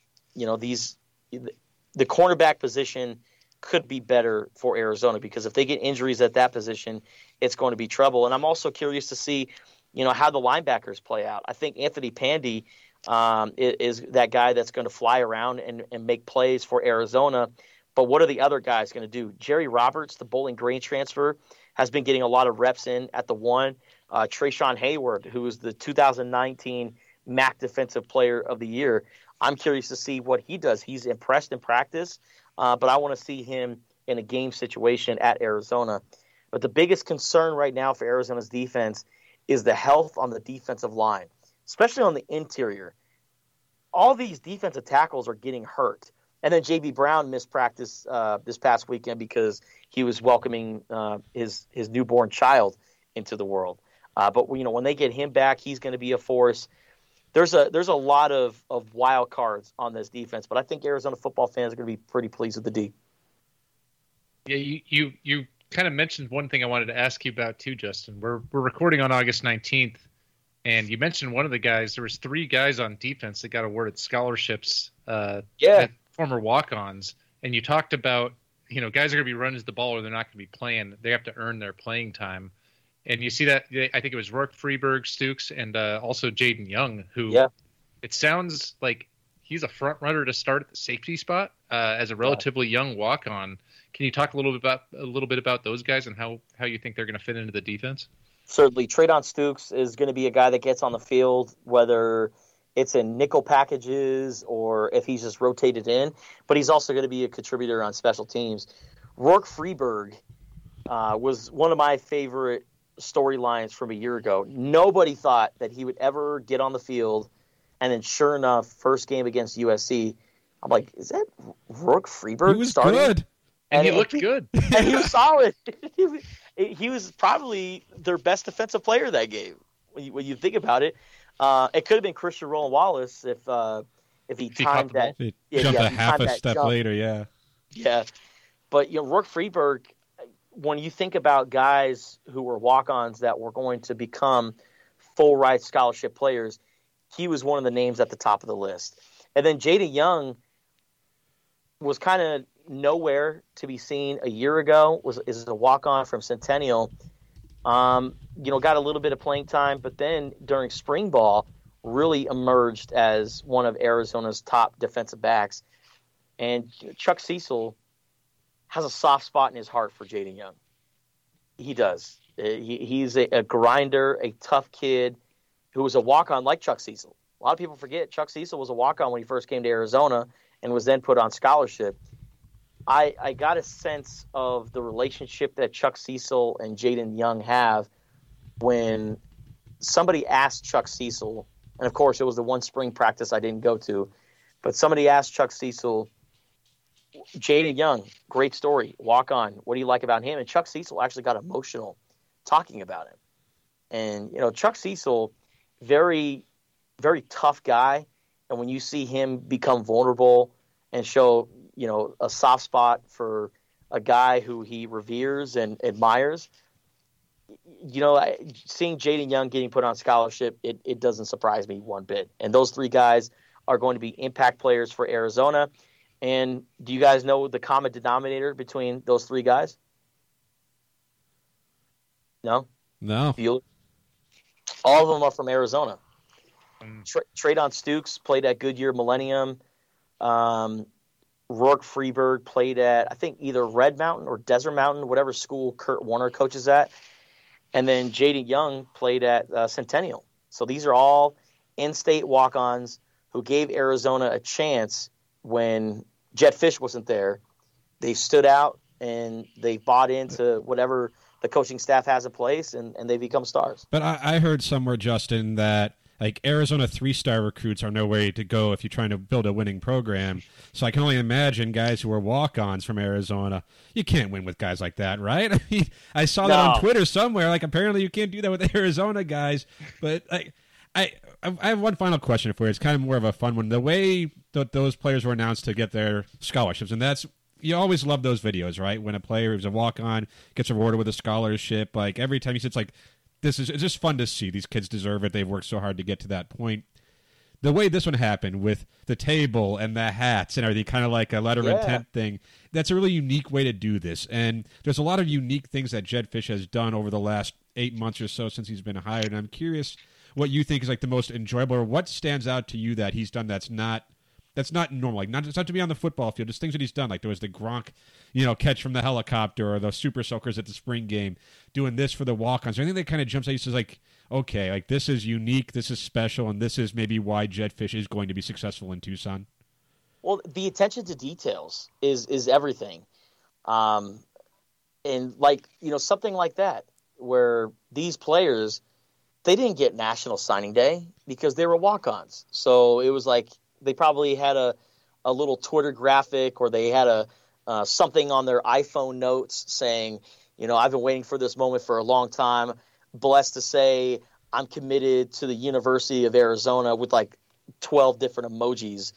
the cornerback position could be better for Arizona, because if they get injuries at that position, it's going to be trouble. And I'm also curious to see, how the linebackers play out. I think Anthony Pandy is that guy that's going to fly around and make plays for Arizona. But what are the other guys going to do? Jerry Roberts, the Bowling Green transfer, has been getting a lot of reps in at the one. Trayshawn Hayward, who is the 2019 MAC Defensive Player of the Year. I'm curious to see what he does. He's impressed in practice, but I want to see him in a game situation at Arizona. But the biggest concern right now for Arizona's defense is the health on the defensive line, especially on the interior. All these defensive tackles are getting hurt. And then J.B. Brown missed practice this past weekend because he was welcoming his newborn child into the world. But when they get him back, he's going to be a force. There's a lot of wild cards on this defense, but I think Arizona football fans are going to be pretty pleased with the D. Yeah, you kind of mentioned one thing I wanted to ask you about too, Justin. We're recording on August 19th, and you mentioned one of the guys. There was 3 guys on defense that got awarded scholarships. Former walk-ons, and you talked about guys are going to be running the ball or they're not going to be playing. They have to earn their playing time, and you see that. I think it was Rourke Freeberg, Stukes, and also Jaden Young, who it sounds like he's a front runner to start at the safety spot as a relatively young walk-on. Can you talk a little bit about those guys and how you think they're going to fit into the defense? Certainly, Traydon Stukes is going to be a guy that gets on the field, whether it's in nickel packages or if he's just rotated in, but he's also going to be a contributor on special teams. Rourke Freeberg was one of my favorite storylines from a year ago. Nobody thought that he would ever get on the field, and then sure enough, first game against USC, I'm like, is that Rourke Freeberg He was starting? good. And he looked good. And he was solid. He was probably their best defensive player that game. When you think about it, it could have been Christian Roland Wallace if he timed that. He Yeah, jumped yeah, a he half timed a that step jump. later, yeah. Yeah, but Rourke Freeberg, when you think about guys who were walk-ons that were going to become full ride scholarship players, he was one of the names at the top of the list. And then Jaden Young was kind of nowhere to be seen a year ago. Is a walk-on from Centennial. Got a little bit of playing time, but then during spring ball, really emerged as one of Arizona's top defensive backs. And Chuck Cecil has a soft spot in his heart for Jaden Young. He does. He's a grinder, a tough kid who was a walk-on like Chuck Cecil. A lot of people forget Chuck Cecil was a walk-on when he first came to Arizona and was then put on scholarship. I got a sense of the relationship that Chuck Cecil and Jaden Young have when somebody asked Chuck Cecil, and of course it was the one spring practice I didn't go to, but somebody asked Chuck Cecil, Jaden Young, great story, walk on. What do you like about him? And Chuck Cecil actually got emotional talking about him. And, Chuck Cecil, very, very tough guy. And when you see him become vulnerable and show, a soft spot for a guy who he reveres and admires, seeing Jaden Young getting put on scholarship, it doesn't surprise me one bit. And those three guys are going to be impact players for Arizona. And do you guys know the common denominator between those three guys? No? No. All of them are from Arizona. Traydon Stukes played at Goodyear Millennium. Rourke Freeberg played at, I think, either Red Mountain or Desert Mountain, whatever school Kurt Warner coaches at. And then Jaden Young played at Centennial. So these are all in-state walk-ons who gave Arizona a chance when Jedd Fisch wasn't there. They stood out and they bought into whatever the coaching staff has in place, and they become stars. But I heard somewhere, Justin, that Arizona 3-star recruits are no way to go if you're trying to build a winning program. So I can only imagine guys who are walk-ons from Arizona. You can't win with guys like that, right? I mean, I saw that on Twitter somewhere. Apparently you can't do that with Arizona guys. But I have one final question for you. It's kind of more of a fun one. The way that those players were announced to get their scholarships, and that's, you always love those videos, right? When a player who's a walk-on gets rewarded with a scholarship, every time you see, it's it's just fun to see. These kids deserve it. They've worked so hard to get to that point. The way this one happened with the table and the hats and everything, kind of like a letter of intent thing, that's a really unique way to do this. And there's a lot of unique things that Jedd Fisch has done over the last 8 months or so since he's been hired. And I'm curious what you think is the most enjoyable, or what stands out to you that he's done that's not normal. It's not to be on the football field, just things that he's done. There was the Gronk, catch from the helicopter, or the Super Soakers at the spring game, doing this for the walk-ons. I think that kind of jumps out. He says, okay, this is unique, this is special, and this is maybe why Jedd Fisch is going to be successful in Tucson. Well, the attention to details is everything. And something like that, where these players, they didn't get National Signing Day because they were walk-ons. So it was they probably had a little Twitter graphic, or they had a something on their iPhone notes saying, I've been waiting for this moment for a long time. Blessed to say I'm committed to the University of Arizona, with 12 different emojis.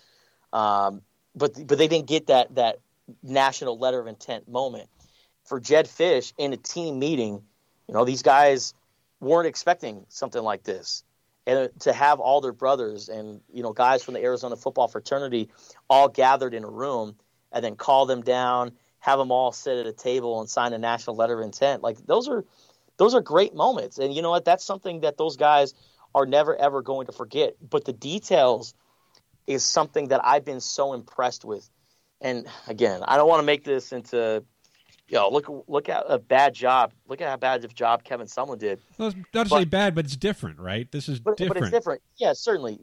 But they didn't get that national letter of intent moment. For Jedd Fisch in a team meeting, these guys weren't expecting something like this. And to have all their brothers and, guys from the Arizona football fraternity all gathered in a room, and then call them down, have them all sit at a table and sign a national letter of intent. Those are great moments. And you know what? That's something that those guys are never, ever going to forget. But the details is something that I've been so impressed with. And again, I don't want to make this into, look at a bad job. Look at how bad of a job Kevin Sumlin did. Well, it's not to say bad, but it's different, right? This is different. But it's different. Yeah, certainly.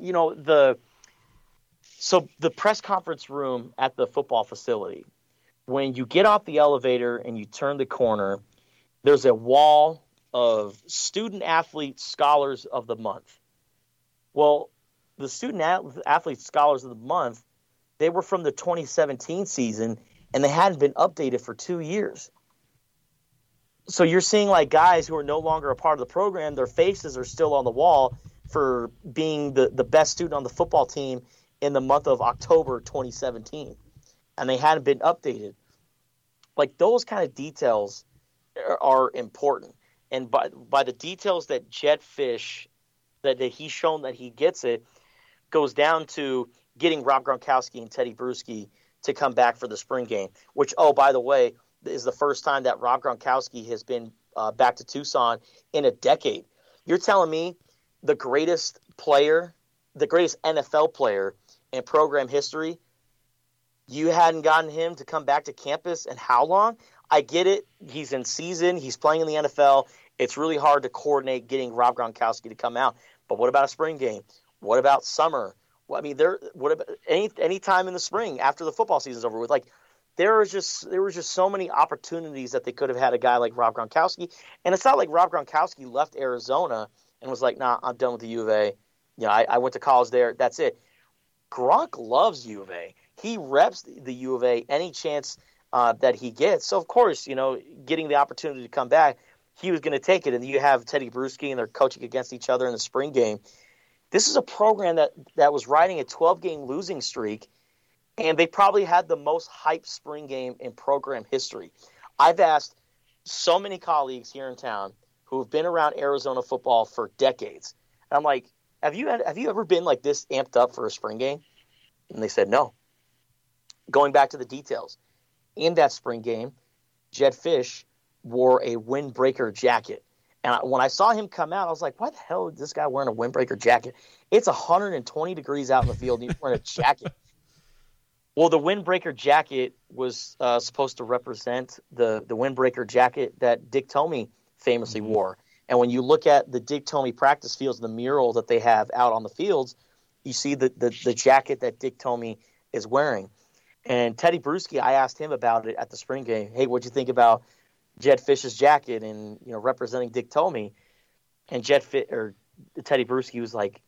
So the press conference room at the football facility, when you get off the elevator and you turn the corner, there's a wall of student athlete scholars of the month. Well, the student athlete scholars of the month, they were from the 2017 season, and they hadn't been updated for 2 years. So you're seeing like guys who are no longer a part of the program, their faces are still on the wall for being the best student on the football team in the month of October 2017. And they hadn't been updated. Like those kind of details are important. And by the details that Jedd Fisch, that he's shown that he gets it, goes down to getting Rob Gronkowski and Teddy Bruschi to come back for the spring game, which, oh, by the way, is the first time that Rob Gronkowski has been back to Tucson in a decade. You're telling me the greatest player, the greatest NFL player in program history, you hadn't gotten him to come back to campus in how long? I get it. He's in season. He's playing in the NFL. It's really hard to coordinate getting Rob Gronkowski to come out. But what about a spring game? What about summer? Well, I mean, what about any time in the spring after the football season's over with? Like, there were just so many opportunities that they could have had a guy like Rob Gronkowski. And it's not like Rob Gronkowski left Arizona and was like, nah, I'm done with the U of A. You know, I went to college there. That's it. Gronk loves U of A. He reps the U of A any chance that he gets. So, of course, you know, getting the opportunity to come back, he was going to take it. And you have Teddy Bruschi, and they're coaching against each other in the spring game. This is a program that was riding a 12-game losing streak, and they probably had the most hyped spring game in program history. I've asked so many colleagues here in town who have been around Arizona football for decades. And I'm like, have you ever been like this amped up for a spring game? And they said no. Going back to the details, in that spring game, Jedd Fisch wore a windbreaker jacket. And when I saw him come out, I was like, why the hell is this guy wearing a windbreaker jacket? It's 120 degrees out in the field, and he's wearing a jacket. Well, the windbreaker jacket was supposed to represent the windbreaker jacket that Dick Tomey famously wore. And when you look at the Dick Tomey practice fields, the mural that they have out on the fields, you see the jacket that Dick Tomey is wearing. And Teddy Bruschi, I asked him about it at the spring game. Hey, what'd you think about Jedd Fisch's jacket and, you know, representing Dick Tomey? And Teddy Bruschi was like,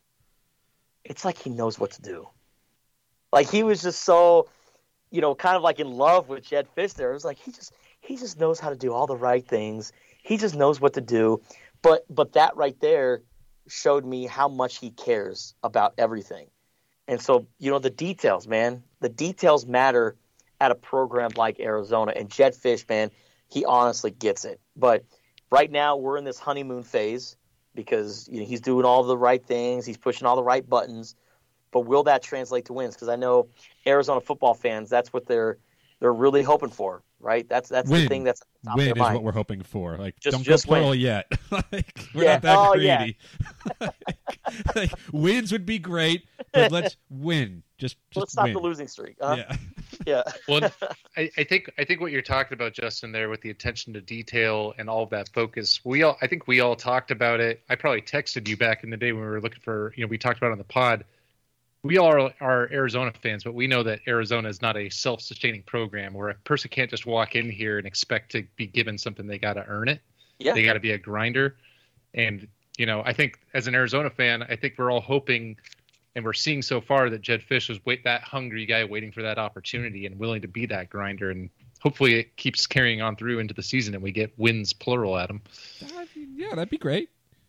it's like he knows what to do. Like, he was just so, you know, kind of like in love with Jedd Fisch there. It was like he just knows how to do all the right things. He just knows what to do. But that right there showed me how much he cares about everything. And so, you know, the details, man, the details matter at a program like Arizona. And Jedd Fisch, man, he honestly gets it. But right now we're in this honeymoon phase because, you know, he's doing all the right things. He's pushing all the right buttons. But will that translate to wins? Because I know Arizona football fans, that's what they're really hoping for, right? That's the thing that's at the top win of their mind. is what we're hoping for. Like, don't just go plural win. yet. Like, we're not that greedy. Yeah. Like, wins would be great, but let's win. Just Let's stop win. the losing streak. Yeah. Yeah. Well, I think what you're talking about, Justin, there with the attention to detail and all of that focus. I think we all talked about it. I probably texted you back in the day when we were looking for, you know, we talked about it on the pod. We all are Arizona fans, but we know that Arizona is not a self-sustaining program where a person can't just walk in here and expect to be given something. They got to earn it. Yeah. They got to be a grinder. And, you know, I think as an Arizona fan, I think we're all hoping and we're seeing so far that Jedd Fisch was that hungry guy waiting for that opportunity and willing to be that grinder. And hopefully it keeps carrying on through into the season and we get wins plural at him. Yeah, that'd be great.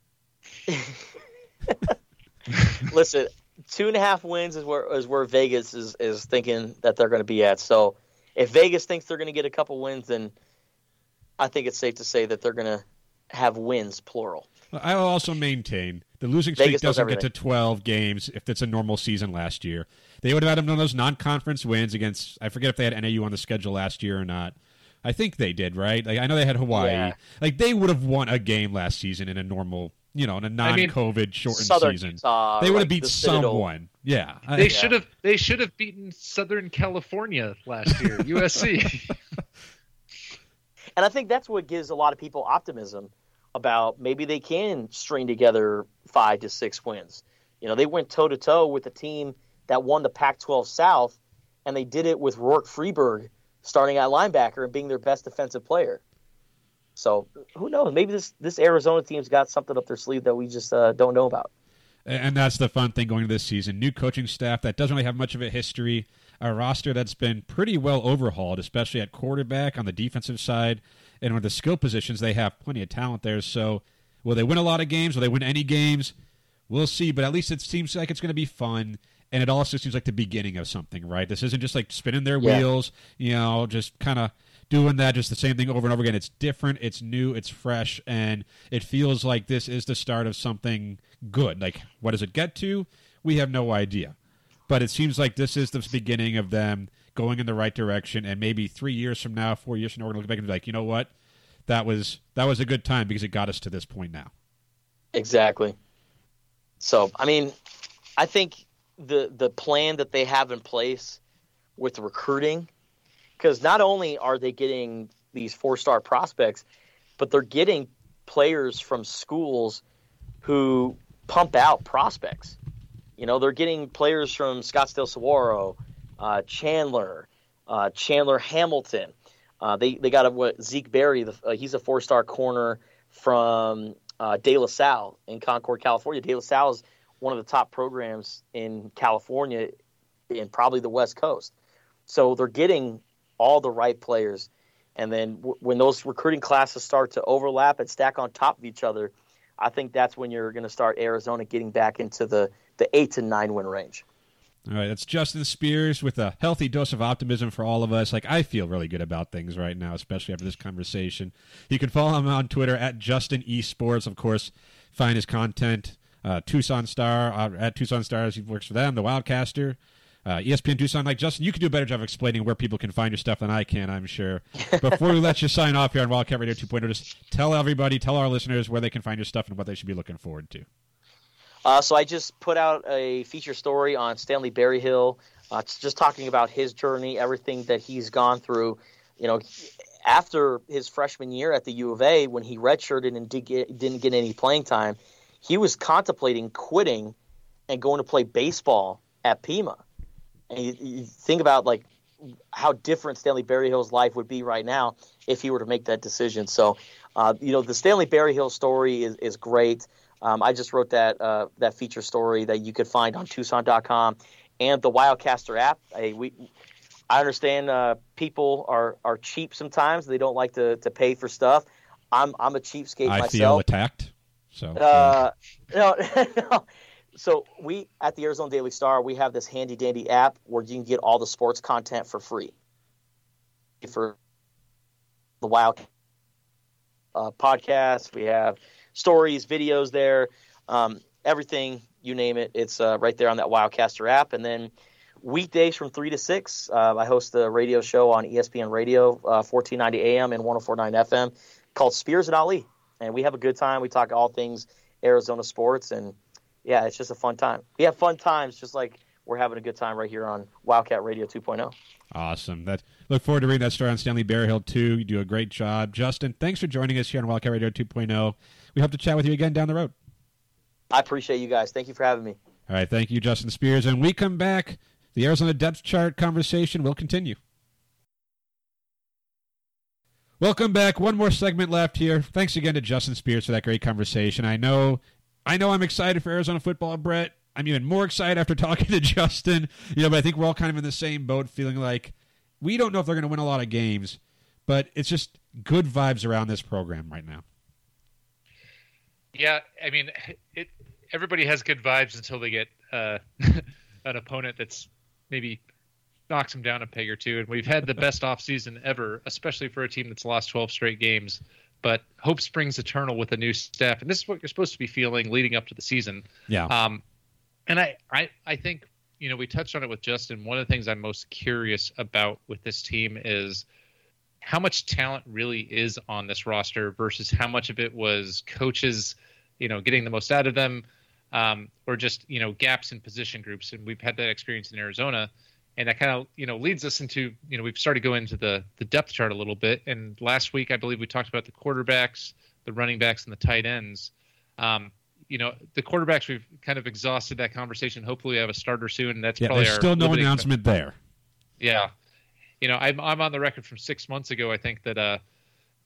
Listen, 2.5 wins is where Vegas is thinking that they're going to be at. So if Vegas thinks they're going to get a couple wins, then I think it's safe to say that they're going to have wins, plural. I will also maintain the losing streak Vegas doesn't knows get to 12 games if it's a normal season last year. They would have had them on those non-conference wins against, I forget if they had NAU on the schedule last year or not. I think they did, right? Like, I know they had Hawaii. Yeah. Like, they would have won a game last season in a normal, you know, in a non-COVID shortened Southern season. Utah, they would have like beat the Citadel. someone. Yeah. They should have beaten Southern California last year, USC. And I think that's what gives a lot of people optimism about maybe they can string together 5 to 6 wins. You know, they went toe-to-toe with a team that won the Pac-12 South, and they did it with Rourke Freeberg starting at linebacker and being their best defensive player. So who knows? Maybe this Arizona team's got something up their sleeve that we just don't know about. And that's the fun thing going into this season. New coaching staff that doesn't really have much of a history. A roster that's been pretty well overhauled, especially at quarterback, on the defensive side. And with the skill positions, they have plenty of talent there. So will they win a lot of games? Will they win any games? We'll see. But at least it seems like it's going to be fun. And it also seems like the beginning of something, right? This isn't just like spinning their wheels, just kind of doing that, just the same thing over and over again. It's different, it's new, it's fresh, and it feels like this is the start of something good. Like, what does it get to? We have no idea. But it seems like this is the beginning of them going in the right direction, and maybe 3 years from now, 4 years from now, we're going to look back and be like, you know what? That was a good time because it got us to this point now. Exactly. So, I mean, I think the plan that they have in place with recruiting, because not only are they getting these 4-star prospects, but they're getting players from schools who pump out prospects. You know, they're getting players from Scottsdale Saguaro, Chandler Hamilton. They got Zeke Berry. He's a 4-star corner from De La Salle in Concord, California. De La Salle is one of the top programs in California and probably the West Coast. So they're getting all the right players. And then when those recruiting classes start to overlap and stack on top of each other, I think that's when you're going to start Arizona getting back into the 8 to 9 win range. All right, that's Justin Spears with a healthy dose of optimism for all of us. Like, I feel really good about things right now, especially after this conversation. You can follow him on Twitter at Justin Esports. Of course, find his content, Tucson Star, at Tucson Stars. He works for them, the Wildcaster. ESPN Tucson. Like, Justin, you can do a better job of explaining where people can find your stuff than I can, I'm sure. Before we let you sign off here on Wildcat Radio 2.0, just tell our listeners where they can find your stuff and what they should be looking forward to. So I just put out a feature story on Stanley Berryhill, just talking about his journey, everything that he's gone through. You know, after his freshman year at the U of A, when he redshirted and didn't get any playing time, he was contemplating quitting and going to play baseball at Pima. And you think about like how different Stanley Berryhill's life would be right now if he were to make that decision. So, the Stanley Berryhill story is great. I just wrote that feature story that you could find on Tucson.com and the Wildcaster app. I understand people are cheap sometimes. They don't like to pay for stuff. I'm a cheapskate myself. I feel attacked. So no. So we at the Arizona Daily Star, we have this handy dandy app where you can get all the sports content for free. For the Wild podcast, we have stories, videos there, everything, you name it. It's right there on that Wildcaster app. And then weekdays from 3 to 6, I host a radio show on ESPN Radio, 1490 AM and 104.9 FM called Spears and Ali. And we have a good time. We talk all things Arizona sports, and yeah, it's just a fun time. We have fun times just like we're having a good time right here on Wildcat Radio 2.0. Awesome. Look forward to reading that story on Stanley Berryhill, too. You do a great job. Justin, thanks for joining us here on Wildcat Radio 2.0. We hope to chat with you again down the road. I appreciate you guys. Thank you for having me. All right. Thank you, Justin Spears. And we come back, the Arizona depth chart conversation will continue. Welcome back. One more segment left here. Thanks again to Justin Spears for that great conversation. I know I'm excited for Arizona football, Brett. I'm even more excited after talking to Justin. But I think we're all kind of in the same boat, feeling like we don't know if they're going to win a lot of games, but it's just good vibes around this program right now. Yeah, I mean, everybody has good vibes until they get an opponent that's maybe knocks them down a peg or two. And we've had the best offseason ever, especially for a team that's lost 12 straight games. But hope springs eternal with a new staff. And this is what you're supposed to be feeling leading up to the season. Yeah. And I think, we touched on it with Justin. One of the things I'm most curious about with this team is how much talent really is on this roster versus how much of it was coaches, getting the most out of them, or just, gaps in position groups. And we've had that experience in Arizona. And that kind of, leads us into, we've started going into the depth chart a little bit. And last week, I believe we talked about the quarterbacks, the running backs, and the tight ends. The quarterbacks, we've kind of exhausted that conversation. Hopefully we have a starter soon. That's probably there's still no announcement there. Yeah. I'm on the record from 6 months ago. I think that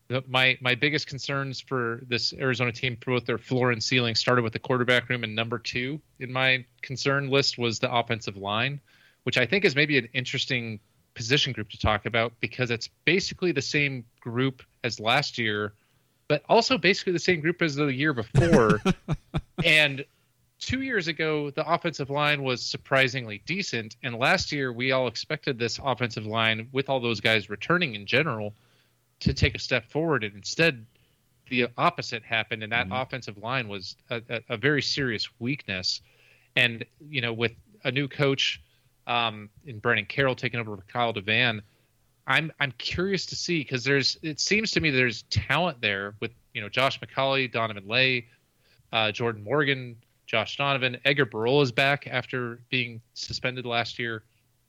My biggest concerns for this Arizona team, for both their floor and ceiling, started with the quarterback room, and number 2 in my concern list was the offensive line, which I think is maybe an interesting position group to talk about because it's basically the same group as last year, but also basically the same group as the year before. And 2 years ago, the offensive line was surprisingly decent, and last year we all expected this offensive line, with all those guys returning in general, to take a step forward, and instead the opposite happened, and that offensive line was a very serious weakness. And with a new coach in Brandon Carroll taking over with Kyle Devan, I'm curious to see, because it seems to me there's talent there with Josh McCauley, Donovan Lay, Jordan Morgan, Josh Donovan. Edgar Barola is back after being suspended last year.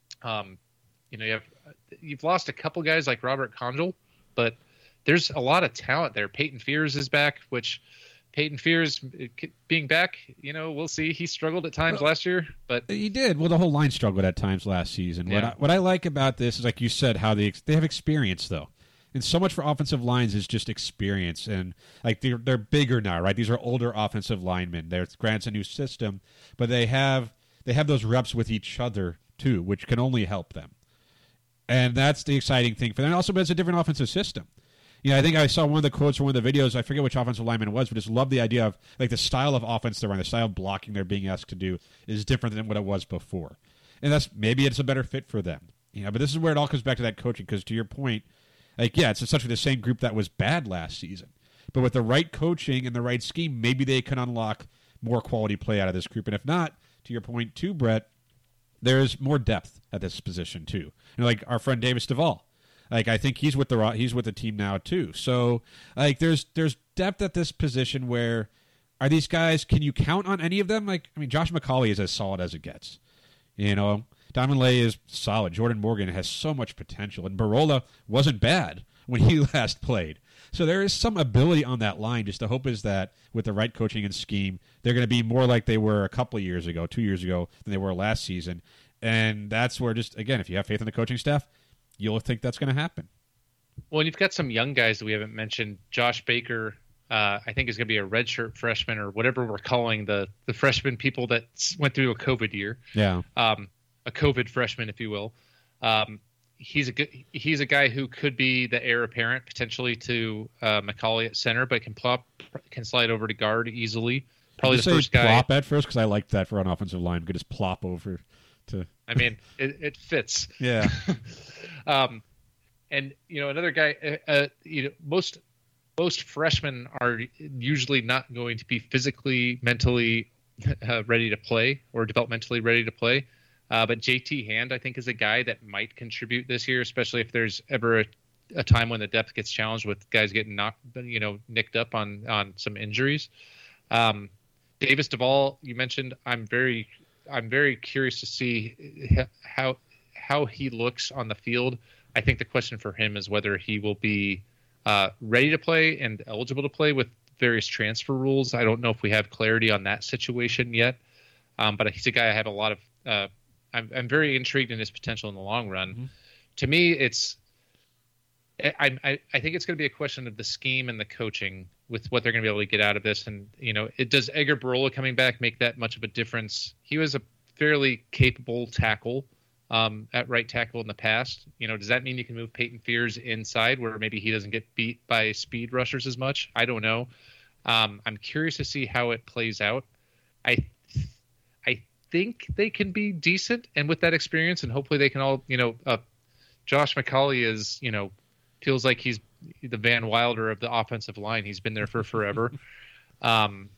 You've lost a couple guys like Robert Conjol, but there's a lot of talent there. Peyton Fears is back, which Peyton Fears being back, we'll see. He struggled at times last year, but he did. Well, the whole line struggled at times last season. Yeah. What I like about this is, like you said, how they have experience, though. And so much for offensive lines is just experience. And like they're bigger now, right? These are older offensive linemen. Granted, a new system, but they have those reps with each other too, which can only help them. And that's the exciting thing for them. And also, it's a different offensive system. I think I saw one of the quotes from one of the videos. I forget which offensive lineman it was, but just love the idea of like the style of offense they're running, the style of blocking they're being asked to do is different than what it was before. And maybe it's a better fit for them. But this is where it all comes back to that coaching, because to your point, it's essentially the same group that was bad last season. But with the right coaching and the right scheme, maybe they can unlock more quality play out of this group. And if not, to your point too, Brett, there's more depth at this position too. Like our friend Davis Duvall. I think he's with the team now too. So there's depth at this position. Where are these guys? Can you count on any of them? Josh McCauley is as solid as it gets. Donovan Lay is solid. Jordan Morgan has so much potential, and Barola wasn't bad when he last played. So there is some ability on that line. Just the hope is that with the right coaching and scheme, they're going to be more like they were a couple of years ago, 2 years ago, than they were last season. And that's where, just again, if you have faith in the coaching staff, you'll think that's going to happen. Well, you've got some young guys that we haven't mentioned. Josh Baker, I think, is going to be a redshirt freshman, or whatever we're calling the freshman people that went through a COVID year. Yeah. A COVID freshman, if you will. He's a guy who could be the heir apparent potentially to McCauley at center, but can slide over to guard easily. Probably the first guy. Plop at first, because I liked that for an offensive line. Could just plop over to. It fits. Yeah. And another guy. Most freshmen are usually not going to be physically, mentally ready to play, or developmentally ready to play. But JT Hand, I think, is a guy that might contribute this year, especially if there's ever a time when the depth gets challenged with guys getting nicked up on some injuries. Davis Duvall, you mentioned. I'm very curious to see how he looks on the field. I think the question for him is whether he will be ready to play and eligible to play with various transfer rules. I don't know if we have clarity on that situation yet, but he's a guy I have a lot of. I'm very intrigued in his potential in the long run. Mm-hmm. To me, I think it's going to be a question of the scheme and the coaching with what they're going to be able to get out of this. And does Edgar Barola coming back make that much of a difference? He was a fairly capable tackle at right tackle in the past. Does that mean you can move Peyton Fears inside where maybe he doesn't get beat by speed rushers as much? I don't know. I'm curious to see how it plays out. I think they can be decent, and with that experience, and hopefully they can all, Josh McCauley is, feels like he's the Van Wilder of the offensive line. He's been there for forever. Having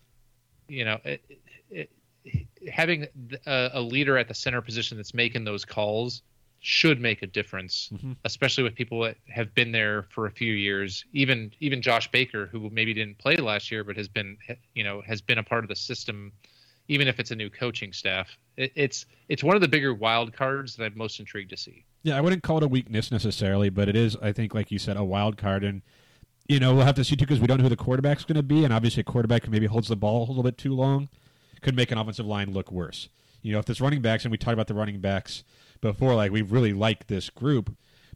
a leader at the center position that's making those calls should make a difference, mm-hmm. especially with people that have been there for a few years. Even Josh Baker, who maybe didn't play last year, but has been a part of the system. Even if it's a new coaching staff, it's one of the bigger wild cards that I'm most intrigued to see. Yeah, I wouldn't call it a weakness necessarily, but it is, I think, like you said, a wild card. And, we'll have to see, too, because we don't know who the quarterback's going to be. And obviously a quarterback who maybe holds the ball a little bit too long could make an offensive line look worse. If there's running backs, and we talked about the running backs before, we really like this group.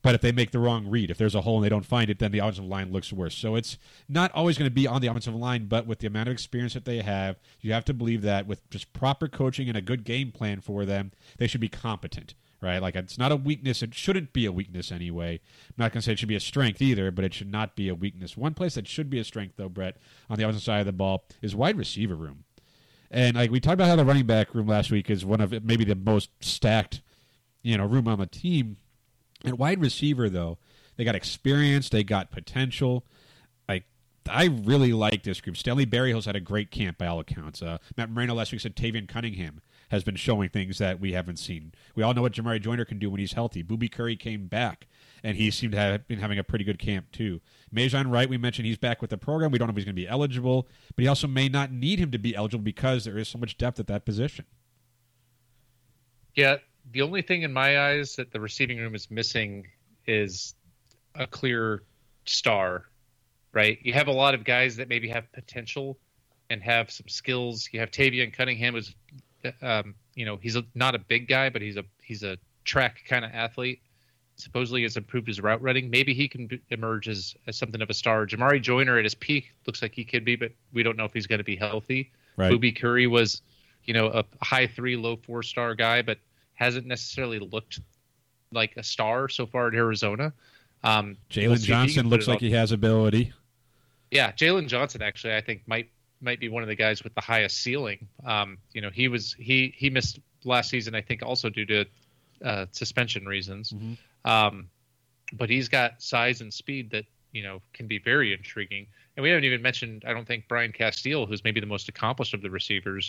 But if they make the wrong read, if there's a hole and they don't find it, then the offensive line looks worse. So it's not always going to be on the offensive line, but with the amount of experience that they have, you have to believe that with just proper coaching and a good game plan for them, they should be competent, right? Like, it's not a weakness. It shouldn't be a weakness anyway. I'm not going to say it should be a strength either, but it should not be a weakness. One place that should be a strength, though, Brett, on the offensive side of the ball is wide receiver room. And like we talked about how the running back room last week is one of maybe the most stacked, room on the team. And wide receiver, though, they got experience, they got potential. I really like this group. Stanley Berryhill's had a great camp by all accounts. Matt Moreno last week said Tavian Cunningham has been showing things that we haven't seen. We all know what Jamari Joyner can do when he's healthy. Booby Curry came back, and he seemed to have been having a pretty good camp, too. Majon Wright, we mentioned he's back with the program. We don't know if he's going to be eligible, but he also may not need him to be eligible because there is so much depth at that position. Yeah, the only thing in my eyes that the receiving room is missing is a clear star, right? You have a lot of guys that maybe have potential and have some skills. You have Tavian Cunningham, who's, he's not a big guy, but he's a track kind of athlete. Supposedly has improved his route running. Maybe he can emerge as something of a star. Jamari Joyner at his peak looks like he could be, but we don't know if he's going to be healthy. Right. Booby Curry was, a high 3, low 4-star guy, but hasn't necessarily looked like a star so far at Arizona. Jalen Johnson looks like he has ability. Yeah, Jalen Johnson actually I think might be one of the guys with the highest ceiling. He missed last season I think also due to suspension reasons. Mm-hmm. But he's got size and speed that can be very intriguing. And we haven't even mentioned I don't think Brian Castile, who's maybe the most accomplished of the receivers.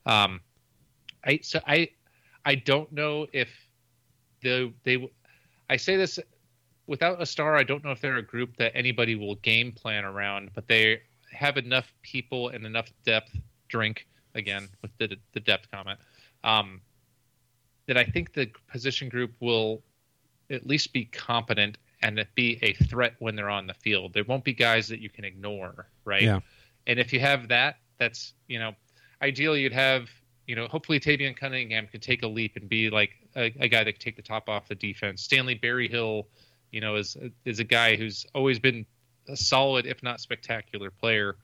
I don't know if I say this without a star. I don't know if they're a group that anybody will game plan around, but they have enough people and enough depth. Drink again with the depth comment. That I think the position group will at least be competent and be a threat when they're on the field. There won't be guys that you can ignore, right? Yeah. And if you have that, that's ideally you'd have. Hopefully Tavian Cunningham could take a leap and be like a guy that could take the top off the defense. Stanley Berryhill, is a guy who's always been a solid, if not spectacular player.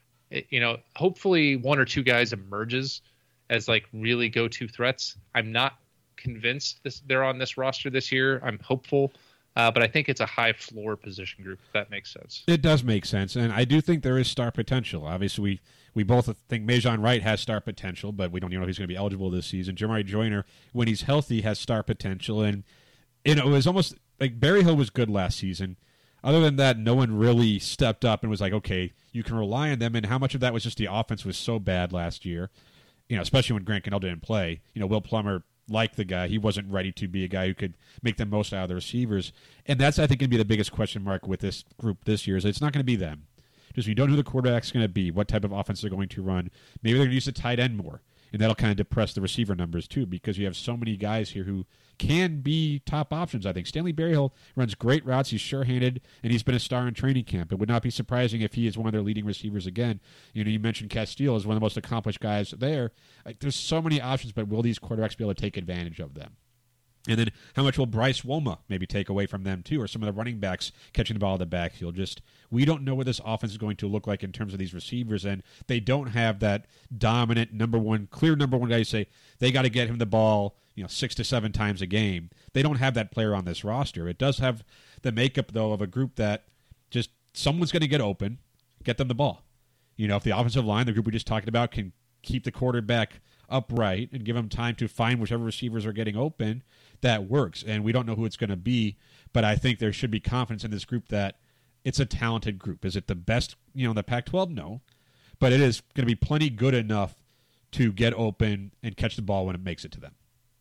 Hopefully one or two guys emerges as like really go-to threats. I'm not convinced they're on this roster this year. I'm hopeful, but I think it's a high floor position group, if that makes sense. It does make sense, and I do think there is star potential. Obviously, we both think Majon Wright has star potential, but we don't even know if he's going to be eligible this season. Jamari Joyner, when he's healthy, has star potential, and it was almost like Berryhill was good last season. Other than that, no one really stepped up and was like, okay, you can rely on them, and how much of that was just the offense was so bad last year, especially when Grant Cannell didn't play. Will Plummer liked the guy. He wasn't ready to be a guy who could make the most out of the receivers, and that's, I think, going to be the biggest question mark with this group this year is it's not going to be them. Just you don't know who the quarterback's going to be, what type of offense they're going to run. Maybe they're going to use the tight end more, and that'll kind of depress the receiver numbers too because you have so many guys here who can be top options, I think. Stanley Berryhill runs great routes. He's sure-handed, and he's been a star in training camp. It would not be surprising if he is one of their leading receivers again. You mentioned Castile as one of the most accomplished guys there. There's so many options, but will these quarterbacks be able to take advantage of them? And then how much will Bryce Woma maybe take away from them, too, or some of the running backs catching the ball in the backfield? We don't know what this offense is going to look like in terms of these receivers, and they don't have that dominant clear number one guy who say they got to get him the ball 6 to 7 times a game. They don't have that player on this roster. It does have the makeup, though, of a group that just someone's going to get open, get them the ball. If the offensive line, the group we just talked about, can keep the quarterback upright and give him time to find whichever receivers are getting open, that works. And we don't know who it's going to be, but I think there should be confidence in this group that it's a talented group. Is it the best, in the Pac-12? No. But it is going to be plenty good enough to get open and catch the ball when it makes it to them.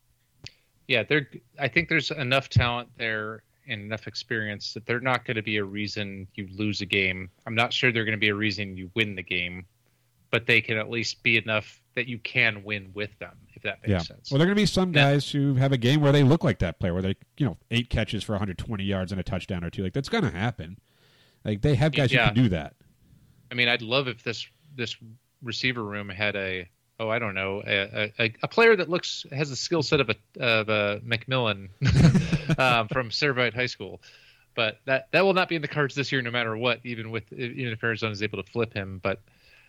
Yeah, I think there's enough talent there and enough experience that they're not going to be a reason you lose a game. I'm not sure they're going to be a reason you win the game, but they can at least be enough that you can win with them, if that makes sense. Well, there are going to be some guys who have a game where they look like that player, where they, 8 catches for 120 yards and a touchdown or two. Like, that's going to happen. Like, they have guys who can do that. I mean, I'd love if this receiver room had a I don't know, a player that has the skill set of a McMillan from Servite High School. But that will not be in the cards this year, no matter what. Even if Arizona is able to flip him, but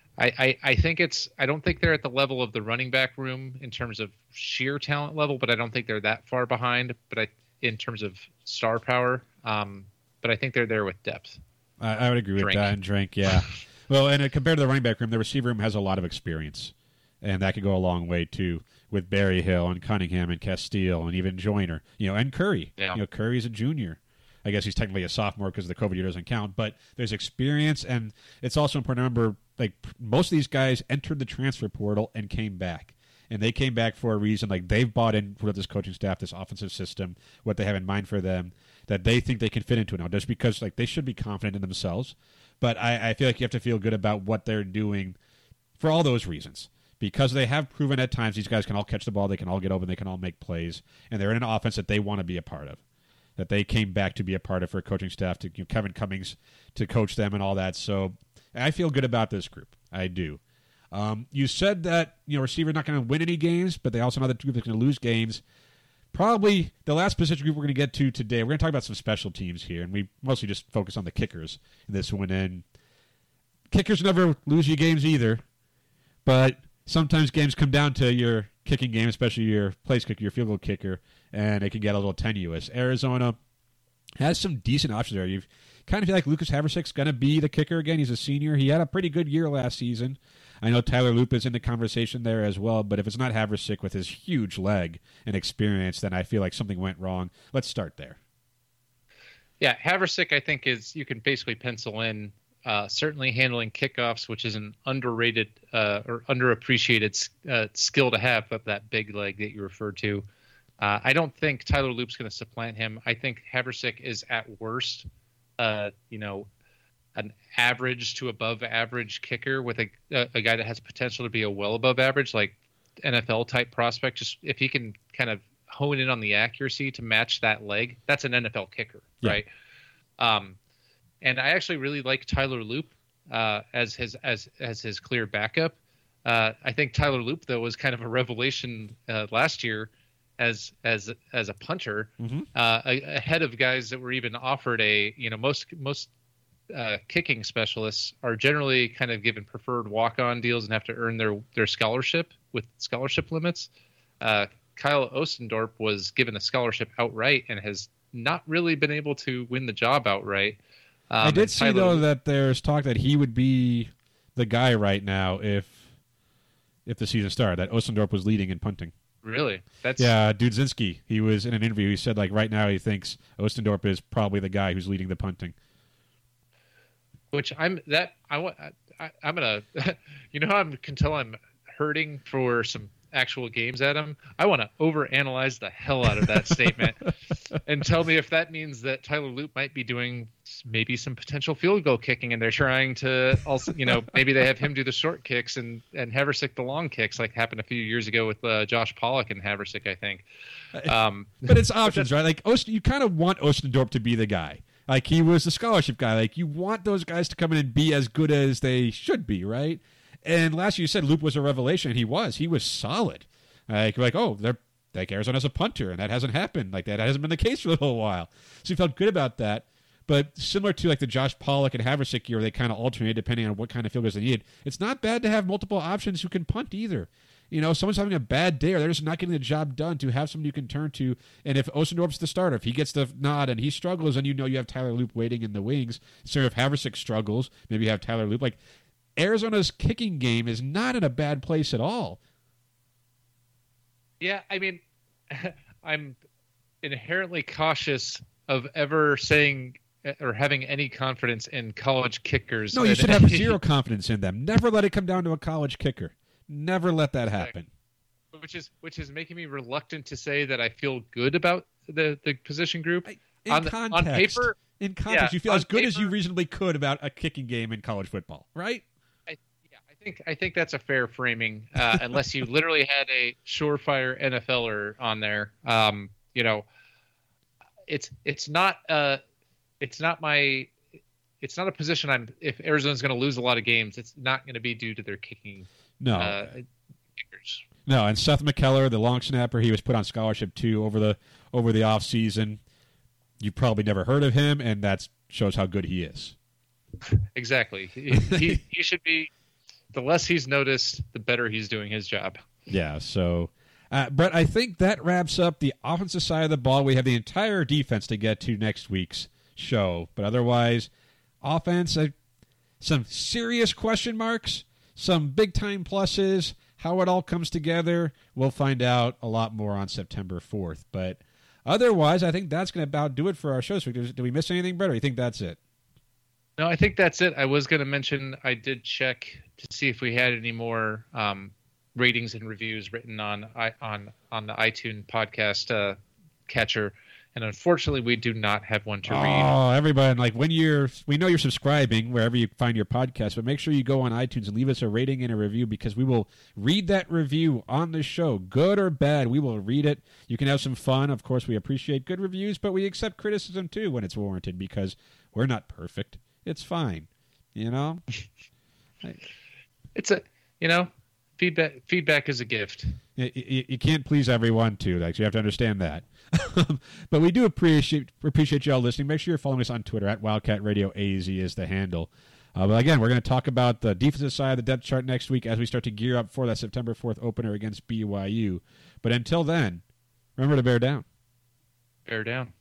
I think I don't think they're at the level of the running back room in terms of sheer talent level, but I don't think they're that far behind. But in terms of star power, but I think they're there with depth. I would agree with that. And Drink, yeah. Well, and compared to the running back room, the receiver room has a lot of experience, and that could go a long way too with Berryhill and Cunningham and Castile and even Joyner, and Curry. Yeah. Curry's a junior. I guess he's technically a sophomore because the COVID year doesn't count, but there's experience, and it's also important to remember, like, most of these guys entered the transfer portal and came back. And they came back for a reason. Like, they've bought in with this coaching staff, this offensive system, what they have in mind for them, that they think they can fit into it now. Just because, like, they should be confident in themselves. But I feel like you have to feel good about what they're doing for all those reasons. Because they have proven at times these guys can all catch the ball, they can all get open, they can all make plays, and they're in an offense that they want to be a part of. That they came back to be a part of for a coaching staff, to Kevin Cummings to coach them and all that. So I feel good about this group. I do. You said that receiver not going to win any games, but they also know that group is going to lose games. Probably the last position group we're going to get to today, we're going to talk about some special teams here, and we mostly just focus on the kickers in this one. And kickers never lose you games either, but sometimes games come down to your kicking game, especially your place kicker, your field goal kicker, and it can get a little tenuous. Arizona has some decent options there. You kind of feel like Lucas Haversick's going to be the kicker again. He's a senior. He had a pretty good year last season. I know Tyler Loop is in the conversation there as well, but if it's not Haversick with his huge leg and experience, then I feel like something went wrong. Let's start there. Yeah, Haversick, I think, you can basically pencil in certainly handling kickoffs, which is an underrated or underappreciated skill to have, of that big leg that you referred to. I don't think Tyler Loop's going to supplant him. I think Haversick is at worst, an average to above average kicker with a guy that has potential to be a well above average, like NFL type prospect. Just if he can kind of hone in on the accuracy to match that leg, that's an NFL kicker, right? And I actually really like Tyler Loop as his clear backup. I think Tyler Loop, though, was kind of a revelation last year as a punter, ahead of guys that were even offered most kicking specialists are generally kind of given preferred walk-on deals and have to earn their scholarship with scholarship limits. Kyle Ostendorp was given a scholarship outright and has not really been able to win the job outright. I did see, though, that there's talk that he would be the guy right now if the season started, that Ostendorp was leading in punting. Really? Yeah, Dudzinski, he was in an interview, he said, like, right now he thinks Ostendorp is probably the guy who's leading the punting. Which I'm gonna, how I can tell I'm hurting for some actual games, Adam. I want to overanalyze the hell out of that statement and tell me if that means that Tyler Loop might be doing maybe some potential field goal kicking, and they're trying to also, maybe they have him do the short kicks and Haversick the long kicks, like happened a few years ago with Josh Pollock and Haversick, I think. But it's options, right? Like you kind of want Ostendorp to be the guy. Like, he was the scholarship guy. Like, you want those guys to come in and be as good as they should be, right? And last year you said Loop was a revelation, and he was. He was solid. They're like, Arizona's a punter, and that hasn't happened. Like, that hasn't been the case for a little while. So you felt good about that. But similar to, like, the Josh Pollock and Haversick year, they kind of alternate depending on what kind of field goals they need. It's not bad to have multiple options who can punt either. Someone's having a bad day or they're just not getting the job done, to have somebody you can turn to. And if Ostendorp's the starter, if he gets the nod and he struggles, and you have Tyler Loop waiting in the wings. So if Haversick struggles, maybe you have Tyler Loop. Like, Arizona's kicking game is not in a bad place at all. Yeah, I mean, I'm inherently cautious of ever saying or having any confidence in college kickers. No, you should have zero confidence in them. Never let it come down to a college kicker. Never let that happen. Which is making me reluctant to say that I feel good about the position group. On paper, you feel as good as you reasonably could about a kicking game in college football, right? I think that's a fair framing, unless you literally had a surefire NFLer on there. It's not a position if Arizona's going to lose a lot of games, it's not going to be due to their kicking. No. years. No, and Seth McKellar, the long snapper, he was put on scholarship too over the off season. You probably never heard of him, and that shows how good he is. Exactly. He should be. The less he's noticed, the better he's doing his job. Yeah. So, Brett, I think that wraps up the offensive side of the ball. We have the entire defense to get to next week's show, but otherwise, offense, some serious question marks, some big time pluses. How it all comes together, we'll find out a lot more on September 4th. But otherwise, I think that's going to about do it for our show. So did we miss anything, Brett, or you think that's it? No, I think that's it. I was going to mention I did check to see if we had any more ratings and reviews written on the iTunes podcast catcher. And unfortunately, we do not have one to read. Oh, everybody! Like we know you're subscribing wherever you find your podcast, but make sure you go on iTunes and leave us a rating and a review because we will read that review on the show, good or bad. We will read it. You can have some fun. Of course, we appreciate good reviews, but we accept criticism too when it's warranted because we're not perfect. It's fine, you know. It's feedback is a gift. You can't please everyone too. Like, so you have to understand that. But we do appreciate you all listening. Make sure you're following us on Twitter at Wildcat Radio AZ is the handle. But again, we're going to talk about the defensive side of the depth chart next week as we start to gear up for that September 4th opener against BYU. But until then, remember to bear down. Bear down.